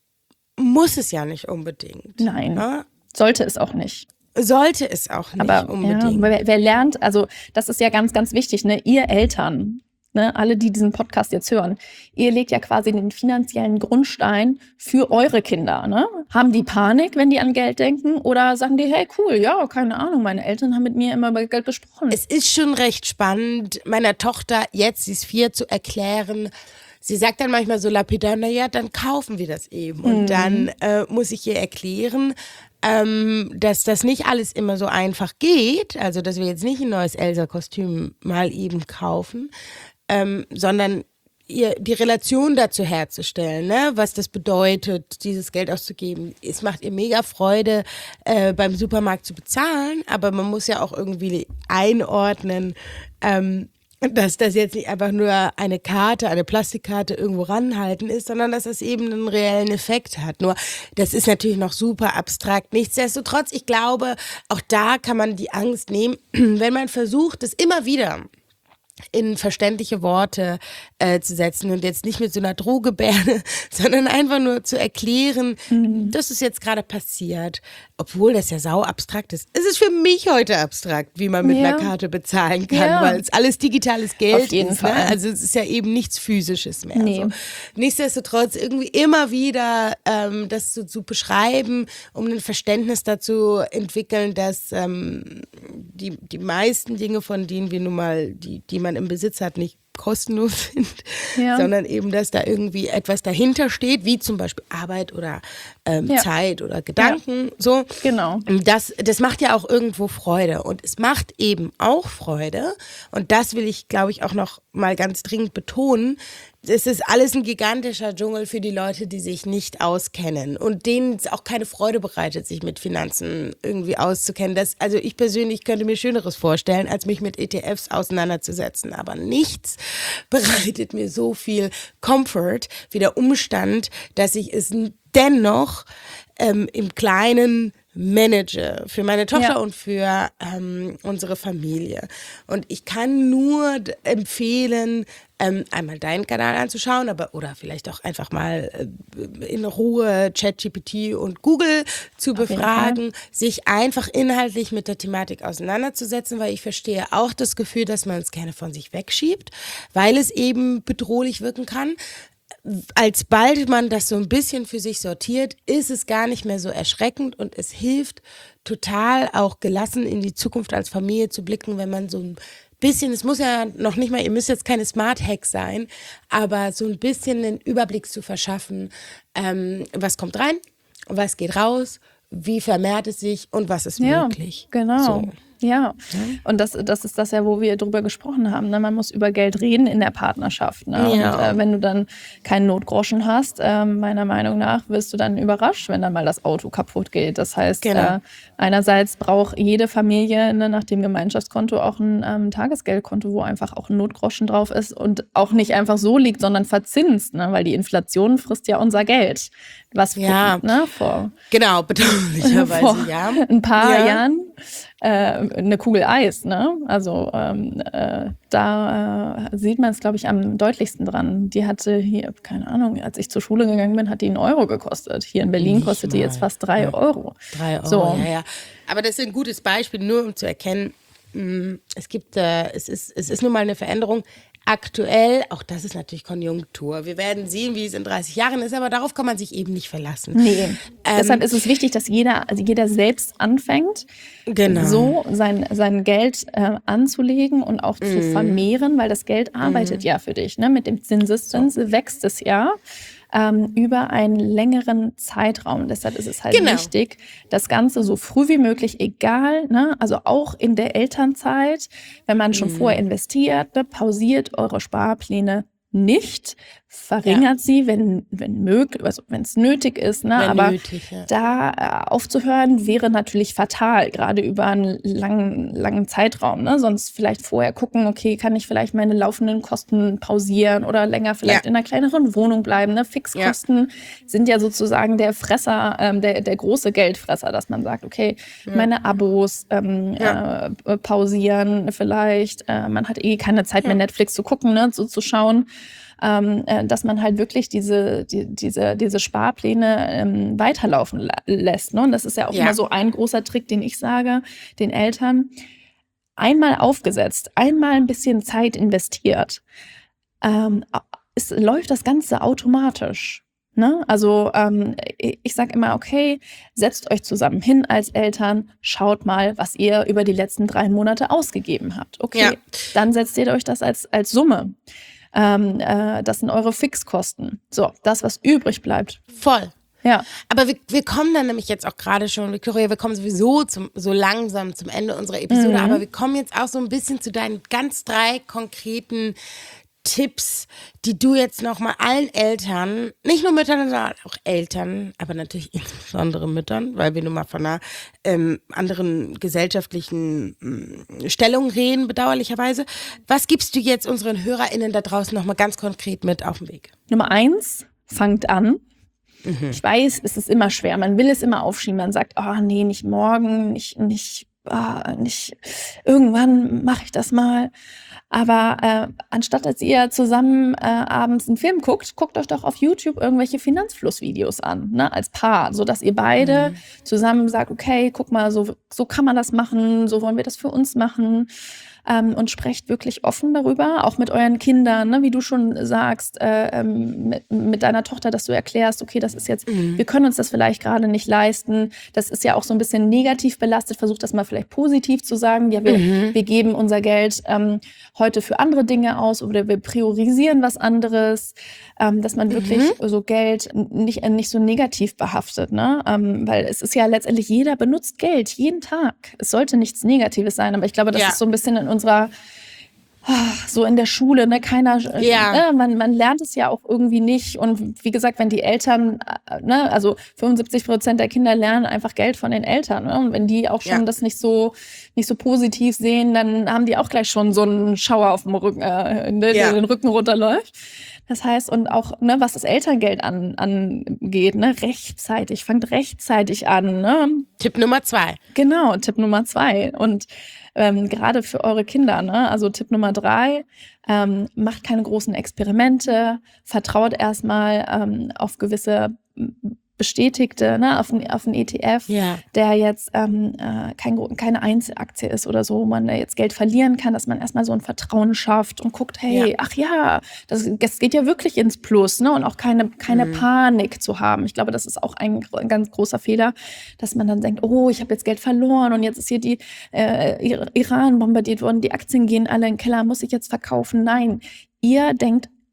muss es ja nicht unbedingt. Nein, ne? Sollte es auch nicht. Sollte es auch nicht Aber, unbedingt. Ja, wer, wer lernt, also das ist ja ganz, ganz wichtig, ne? Ihr Eltern, ne? Alle, die diesen Podcast jetzt hören, ihr legt ja quasi den finanziellen Grundstein für eure Kinder. Ne? Haben die Panik, wenn die an Geld denken? Oder sagen die, hey cool, ja, keine Ahnung, meine Eltern haben mit mir immer über Geld gesprochen. Es ist schon recht spannend, meiner Tochter, jetzt, sie ist vier, zu erklären. Sie sagt dann manchmal so lapidar, na ja, dann kaufen wir das eben. Und mhm. dann äh, muss ich ihr erklären, ähm, dass das nicht alles immer so einfach geht. Also, dass wir jetzt nicht ein neues Elsa-Kostüm mal eben kaufen, ähm, sondern ihr die Relation dazu herzustellen, ne? Was das bedeutet, dieses Geld auszugeben. Es macht ihr mega Freude, äh, beim Supermarkt zu bezahlen, aber man muss ja auch irgendwie einordnen, ähm, dass das jetzt nicht einfach nur eine Karte, eine Plastikkarte irgendwo ranhalten ist, sondern dass das eben einen reellen Effekt hat. Nur, das ist natürlich noch super abstrakt. Nichtsdestotrotz, ich glaube, auch da kann man die Angst nehmen, wenn man versucht, es immer wieder in verständliche Worte äh, zu setzen und jetzt nicht mit so einer Drohgebärde, sondern einfach nur zu erklären, mhm. das ist jetzt gerade passiert, obwohl das ja sau abstrakt ist. Es ist für mich heute abstrakt, wie man mit ja. einer Karte bezahlen kann, ja. weil es alles digitales Geld Auf jeden ist. Fall. Ne? Also es ist ja eben nichts Physisches mehr. Nee. So. Nichtsdestotrotz irgendwie immer wieder ähm, das zu, zu beschreiben, um ein Verständnis dazu entwickeln, dass ähm, die, die meisten Dinge, von denen wir nun mal, die, die man im Besitz hat, nicht kostenlos sind, ja. sondern eben, dass da irgendwie etwas dahinter steht, wie zum Beispiel Arbeit oder ähm, ja. Zeit oder Gedanken. Ja. So. Genau. Das, das macht ja auch irgendwo Freude und es macht eben auch Freude und das will ich, glaube ich, auch noch mal ganz dringend betonen. Es ist alles ein gigantischer Dschungel für die Leute, die sich nicht auskennen und denen es auch keine Freude bereitet, sich mit Finanzen irgendwie auszukennen. Das, also ich persönlich könnte mir Schöneres vorstellen, als mich mit E T Fs auseinanderzusetzen. Aber nichts bereitet mir so viel Comfort wie der Umstand, dass ich es dennoch ähm, im Kleinen manage für meine Tochter ja. und für ähm, unsere Familie. Und ich kann nur d- empfehlen, ähm, einmal deinen Kanal anzuschauen, aber oder vielleicht auch einfach mal äh, in Ruhe ChatGPT und Google zu Auf befragen, sich einfach inhaltlich mit der Thematik auseinanderzusetzen, weil ich verstehe auch das Gefühl, dass man es gerne von sich wegschiebt, weil es eben bedrohlich wirken kann. Alsbald man das so ein bisschen für sich sortiert, ist es gar nicht mehr so erschreckend und es hilft total auch gelassen in die Zukunft als Familie zu blicken, wenn man so ein bisschen, es muss ja noch nicht mal, ihr müsst jetzt keine Smart Hack sein, aber so ein bisschen den Überblick zu verschaffen, ähm, was kommt rein, was geht raus, wie vermehrt es sich und was ist ja, möglich. Genau. So. Ja, und das, das ist das ja, wo wir drüber gesprochen haben. Ne? Man muss über Geld reden in der Partnerschaft. Ne? Ja. Und äh, wenn du dann keinen Notgroschen hast, äh, meiner Meinung nach, wirst du dann überrascht, wenn dann mal das Auto kaputt geht. Das heißt, Genau. äh, einerseits braucht jede Familie ne, nach dem Gemeinschaftskonto auch ein ähm, Tagesgeldkonto, wo einfach auch ein Notgroschen drauf ist und auch nicht einfach so liegt, sondern verzinst, ne? Weil die Inflation frisst ja unser Geld. Was Ja. vor, ne, vor Genau, bedauerlicherweise, vor ja. ein paar Ja. Jahren äh, eine Kugel Eis, ne? Also ähm, äh, da äh, sieht man es, glaube ich, am deutlichsten dran. Die hatte hier, keine Ahnung, als ich zur Schule gegangen bin, hat die einen Euro gekostet. Hier in Berlin Nicht kostet die mal. jetzt fast drei Ja. Euro. Drei Euro, So. ja, ja. Aber das ist ein gutes Beispiel, nur um zu erkennen, mh, es gibt, äh, es ist, es ist nun mal eine Veränderung. Aktuell, auch das ist natürlich Konjunktur. Wir werden sehen, wie es in dreißig Jahren ist, aber darauf kann man sich eben nicht verlassen. Nee. Ähm, Deshalb ist es wichtig, dass jeder, also jeder selbst anfängt, Genau. so sein, sein Geld äh, anzulegen und auch zu vermehren, weil das Geld arbeitet ja für dich. Ne? Mit dem Zinseszins wächst es ja ähm, über einen längeren Zeitraum. Deshalb ist es halt Genau. wichtig, das Ganze so früh wie möglich, egal, ne? Also auch in der Elternzeit, wenn man schon vorher investiert, ne? Pausiert eure Sparpläne nicht, verringert sie, wenn wenn möglich, also wenn es nötig ist, ne? Wenn Aber nötig, ja. da äh, aufzuhören wäre natürlich fatal, gerade über einen langen langen Zeitraum, ne? Sonst vielleicht vorher gucken, okay, kann ich vielleicht meine laufenden Kosten pausieren oder länger vielleicht Ja. in einer kleineren Wohnung bleiben, ne? Fixkosten sind ja sozusagen der Fresser, ähm, der der große Geldfresser, dass man sagt, okay, meine Abos ähm, Ja. äh, pausieren vielleicht, äh, man hat eh keine Zeit mehr Netflix zu gucken, ne? So zu schauen. Ähm, äh, dass man halt wirklich diese, die, diese, diese Sparpläne ähm, weiterlaufen la- lässt. Ne? Und das ist ja auch Ja. immer so ein großer Trick, den ich sage, den Eltern. Einmal aufgesetzt, einmal ein bisschen Zeit investiert, ähm, es läuft das Ganze automatisch. Ne? Also ähm, ich ich sage immer, okay, setzt euch zusammen hin als Eltern, schaut mal, was ihr über die letzten drei Monate ausgegeben habt. Okay, Ja. dann setzt ihr euch das als, als Summe. Ähm, äh, das sind eure Fixkosten. So, das, was übrig bleibt. Voll. Ja, Aber wir, wir kommen dann nämlich jetzt auch gerade schon, Victoria, wir kommen sowieso zum, so langsam zum Ende unserer Episode, Mhm. aber wir kommen jetzt auch so ein bisschen zu deinen ganz drei konkreten Tipps, die du jetzt nochmal allen Eltern, nicht nur Müttern, sondern auch Eltern, aber natürlich insbesondere Müttern, weil wir nun mal von einer ähm, anderen gesellschaftlichen ähm, Stellung reden, bedauerlicherweise. Was gibst du jetzt unseren HörerInnen da draußen nochmal ganz konkret mit auf den Weg? Nummer eins, fangt an. Ich weiß, es ist immer schwer. Man will es immer aufschieben. Man sagt, oh nee, nicht morgen, nicht, nicht, ah, nicht, irgendwann mache ich das mal. Aber äh, anstatt dass ihr zusammen äh, abends einen Film guckt, guckt euch doch auf YouTube irgendwelche Finanzflussvideos an, ne, als Paar, sodass ihr beide mhm. zusammen sagt, okay, guck mal, so, so kann man das machen, so wollen wir das für uns machen. Ähm, und sprecht wirklich offen darüber, auch mit euren Kindern, ne, wie du schon sagst, äh, mit, mit deiner Tochter, dass du erklärst, okay, das ist jetzt, mhm. wir können uns das vielleicht gerade nicht leisten, das ist ja auch so ein bisschen negativ belastet, versucht das mal vielleicht positiv zu sagen, ja, wir, mhm. wir geben unser Geld ähm, heute für andere Dinge aus oder wir priorisieren was anderes, ähm, dass man wirklich mhm. so Geld nicht, nicht so negativ behaftet, ne, ähm, weil es ist ja letztendlich, jeder benutzt Geld, jeden Tag, es sollte nichts Negatives sein, aber ich glaube, das ja. ist so ein bisschen in unserer, so in der Schule, ne, keiner, ja. ne, man, man lernt es ja auch irgendwie nicht und wie gesagt, wenn die Eltern, ne, also fünfundsiebzig Prozent der Kinder lernen einfach Geld von den Eltern, ne, und wenn die auch schon ja. das nicht so, nicht so positiv sehen, dann haben die auch gleich schon so einen Schauer auf dem Rücken, äh, der ja. den Rücken runterläuft. Das heißt, und auch, ne, was das Elterngeld an, angeht, ne, rechtzeitig, fangt rechtzeitig an, ne. Tipp Nummer zwei. Genau, Tipp Nummer zwei. Und ähm, gerade für eure Kinder, ne, also Tipp Nummer drei, ähm, macht keine großen Experimente, vertraut erstmal ähm, auf gewisse bestätigte, ne, auf einen, auf einen E T F, ja. der jetzt ähm, äh, kein, keine Einzelaktie ist oder so, wo man da jetzt Geld verlieren kann, dass man erstmal so ein Vertrauen schafft und guckt, hey, ja. ach ja, das, das geht ja wirklich ins Plus, ne, und auch keine, keine mhm. Panik zu haben. Ich glaube, das ist auch ein, ein ganz großer Fehler, dass man dann denkt, oh, ich habe jetzt Geld verloren und jetzt ist hier die äh, Iran bombardiert worden, die Aktien gehen alle in den Keller, muss ich jetzt verkaufen? Nein, ihr denkt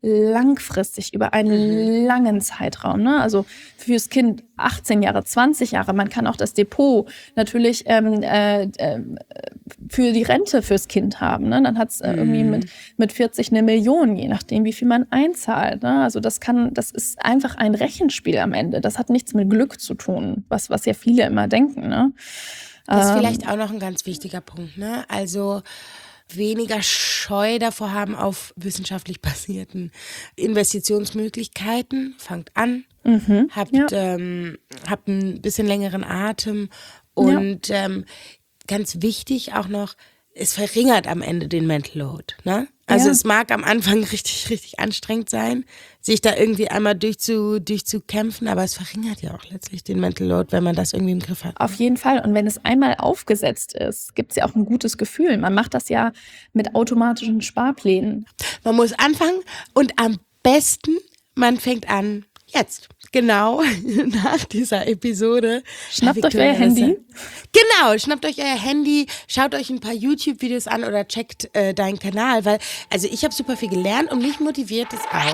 langfristig, über einen Mhm. langen Zeitraum. Ne? Also fürs Kind achtzehn Jahre, zwanzig Jahre. Man kann auch das Depot natürlich ähm, äh, äh, für die Rente fürs Kind haben. Ne? Dann hat es äh, irgendwie mit, mit vierzig eine Million, je nachdem, wie viel man einzahlt. Ne? Also das kann, das ist einfach ein Rechenspiel am Ende. Das hat nichts mit Glück zu tun, was, was ja viele immer denken. Ne? Das ist Ähm, vielleicht auch noch ein ganz wichtiger Punkt, ne? Also weniger Scheu davor haben auf wissenschaftlich basierten Investitionsmöglichkeiten. Fangt an, mhm, habt, ja. ähm, habt ein bisschen längeren Atem und ähm, ganz wichtig auch noch, es verringert am Ende den Mental Load. Ne? Also Ja. es mag am Anfang richtig, richtig anstrengend sein, sich da irgendwie einmal durchzu, durchzukämpfen, aber es verringert ja auch letztlich den Mental Load, wenn man das irgendwie im Griff hat. Auf jeden Fall. Und wenn es einmal aufgesetzt ist, gibt es ja auch ein gutes Gefühl. Man macht das ja mit automatischen Sparplänen. Man muss anfangen und am besten, man fängt an jetzt. Genau, nach dieser Episode. Schnappt euch euer Handy. Genau, schnappt euch euer Handy, schaut euch ein paar YouTube-Videos an oder checkt äh, deinen Kanal, weil, also ich habe super viel gelernt und mich motiviert es auch.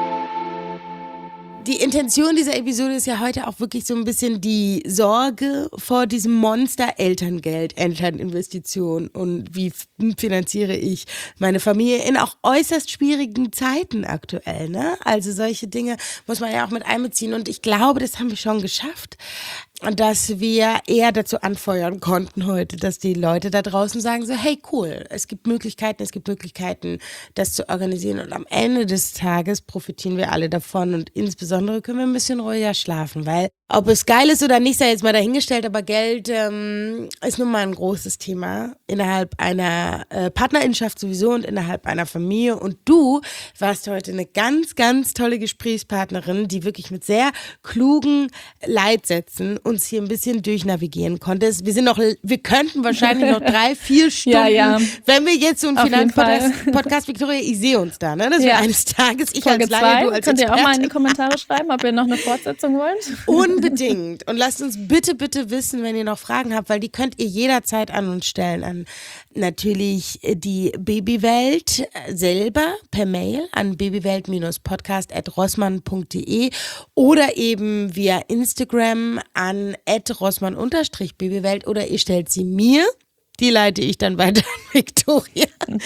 Die Intention dieser Episode ist ja heute auch wirklich so ein bisschen die Sorge vor diesem Monster Elterngeld, Elterninvestition und wie finanziere ich meine Familie in auch äußerst schwierigen Zeiten aktuell, ne? Also solche Dinge muss man ja auch mit einbeziehen und ich glaube, das haben wir schon geschafft, dass wir eher dazu anfeuern konnten heute, dass die Leute da draußen sagen so, hey cool, es gibt Möglichkeiten, es gibt Möglichkeiten, das zu organisieren und am Ende des Tages profitieren wir alle davon und insbesondere können wir ein bisschen ruhiger schlafen, weil ob es geil ist oder nicht, sei jetzt mal dahingestellt, aber Geld ähm, ist nun mal ein großes Thema innerhalb einer äh, Partnerinschaft sowieso und innerhalb einer Familie und du warst heute eine ganz, ganz tolle Gesprächspartnerin, die wirklich mit sehr klugen Leitsätzen uns hier ein bisschen durchnavigieren konntest. Wir sind noch, wir könnten wahrscheinlich noch drei, vier Stunden, Ja, ja. wenn wir jetzt so einen Auf jeden Finanzpodcast, Podcast, Victoria, ich sehe uns da, ne? Dass wir Ja. eines Tages, ich Folge als Laie, du zwei. als Könnt ihr auch mal in die Expertin. Kommentare schreiben, ob ihr noch eine Fortsetzung wollt. Unbedingt. Und lasst uns bitte, bitte wissen, wenn ihr noch Fragen habt, weil die könnt ihr jederzeit an uns stellen. An natürlich die Babywelt selber per Mail an babywelt podcast at rossmann punkt de oder eben via Instagram an at rossmann babywelt oder ihr stellt sie mir. Die leite ich dann weiter an Victoria.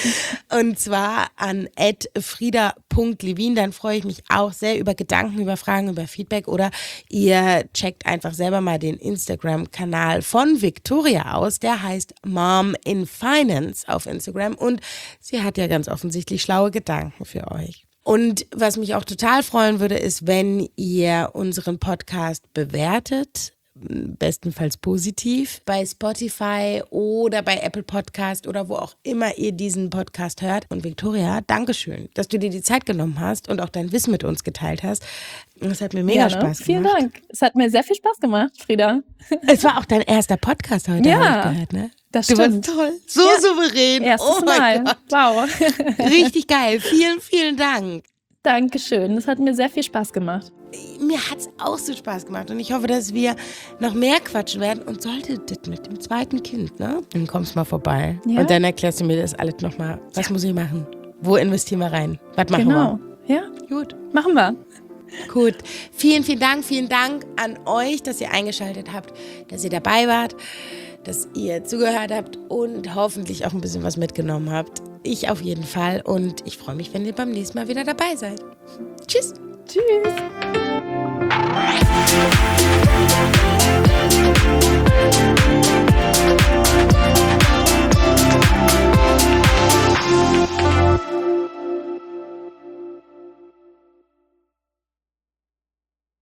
Und zwar an at frieda punkt levin. Dann freue ich mich auch sehr über Gedanken, über Fragen, über Feedback. Oder ihr checkt einfach selber mal den Instagram-Kanal von Victoria aus. Der heißt Mom in Finance auf Instagram. Und sie hat ja ganz offensichtlich schlaue Gedanken für euch. Und was mich auch total freuen würde, ist, wenn ihr unseren Podcast bewertet. Bestenfalls positiv bei Spotify oder bei Apple Podcast oder wo auch immer ihr diesen Podcast hört. Und Victoria, Dankeschön, dass du dir die Zeit genommen hast und auch dein Wissen mit uns geteilt hast. Das hat mir mega Gerne. Spaß gemacht. Vielen Dank. Es hat mir sehr viel Spaß gemacht, Frieda. Es war auch dein erster Podcast heute, Ja, habe ich gehört, ne? Das Du stimmt. warst toll, so Ja. souverän. Erstes Oh mein Mal. Gott, Wow. richtig geil. Vielen, vielen Dank. Dankeschön. Das hat mir sehr viel Spaß gemacht. Mir hat es auch so Spaß gemacht und ich hoffe, dass wir noch mehr quatschen werden. Und sollte das mit dem zweiten Kind, ne? Dann kommst du mal vorbei. Ja. Und dann erklärst du mir das alles nochmal. Was muss ich machen? Wo investieren wir rein? Was machen Genau. Ja, wir? Gut. machen wir. Gut. Vielen, vielen Dank. Vielen Dank an euch, dass ihr eingeschaltet habt, dass ihr dabei wart, dass ihr zugehört habt und hoffentlich auch ein bisschen was mitgenommen habt. Ich auf jeden Fall. Und ich freue mich, wenn ihr beim nächsten Mal wieder dabei seid. Tschüss. Tschüss.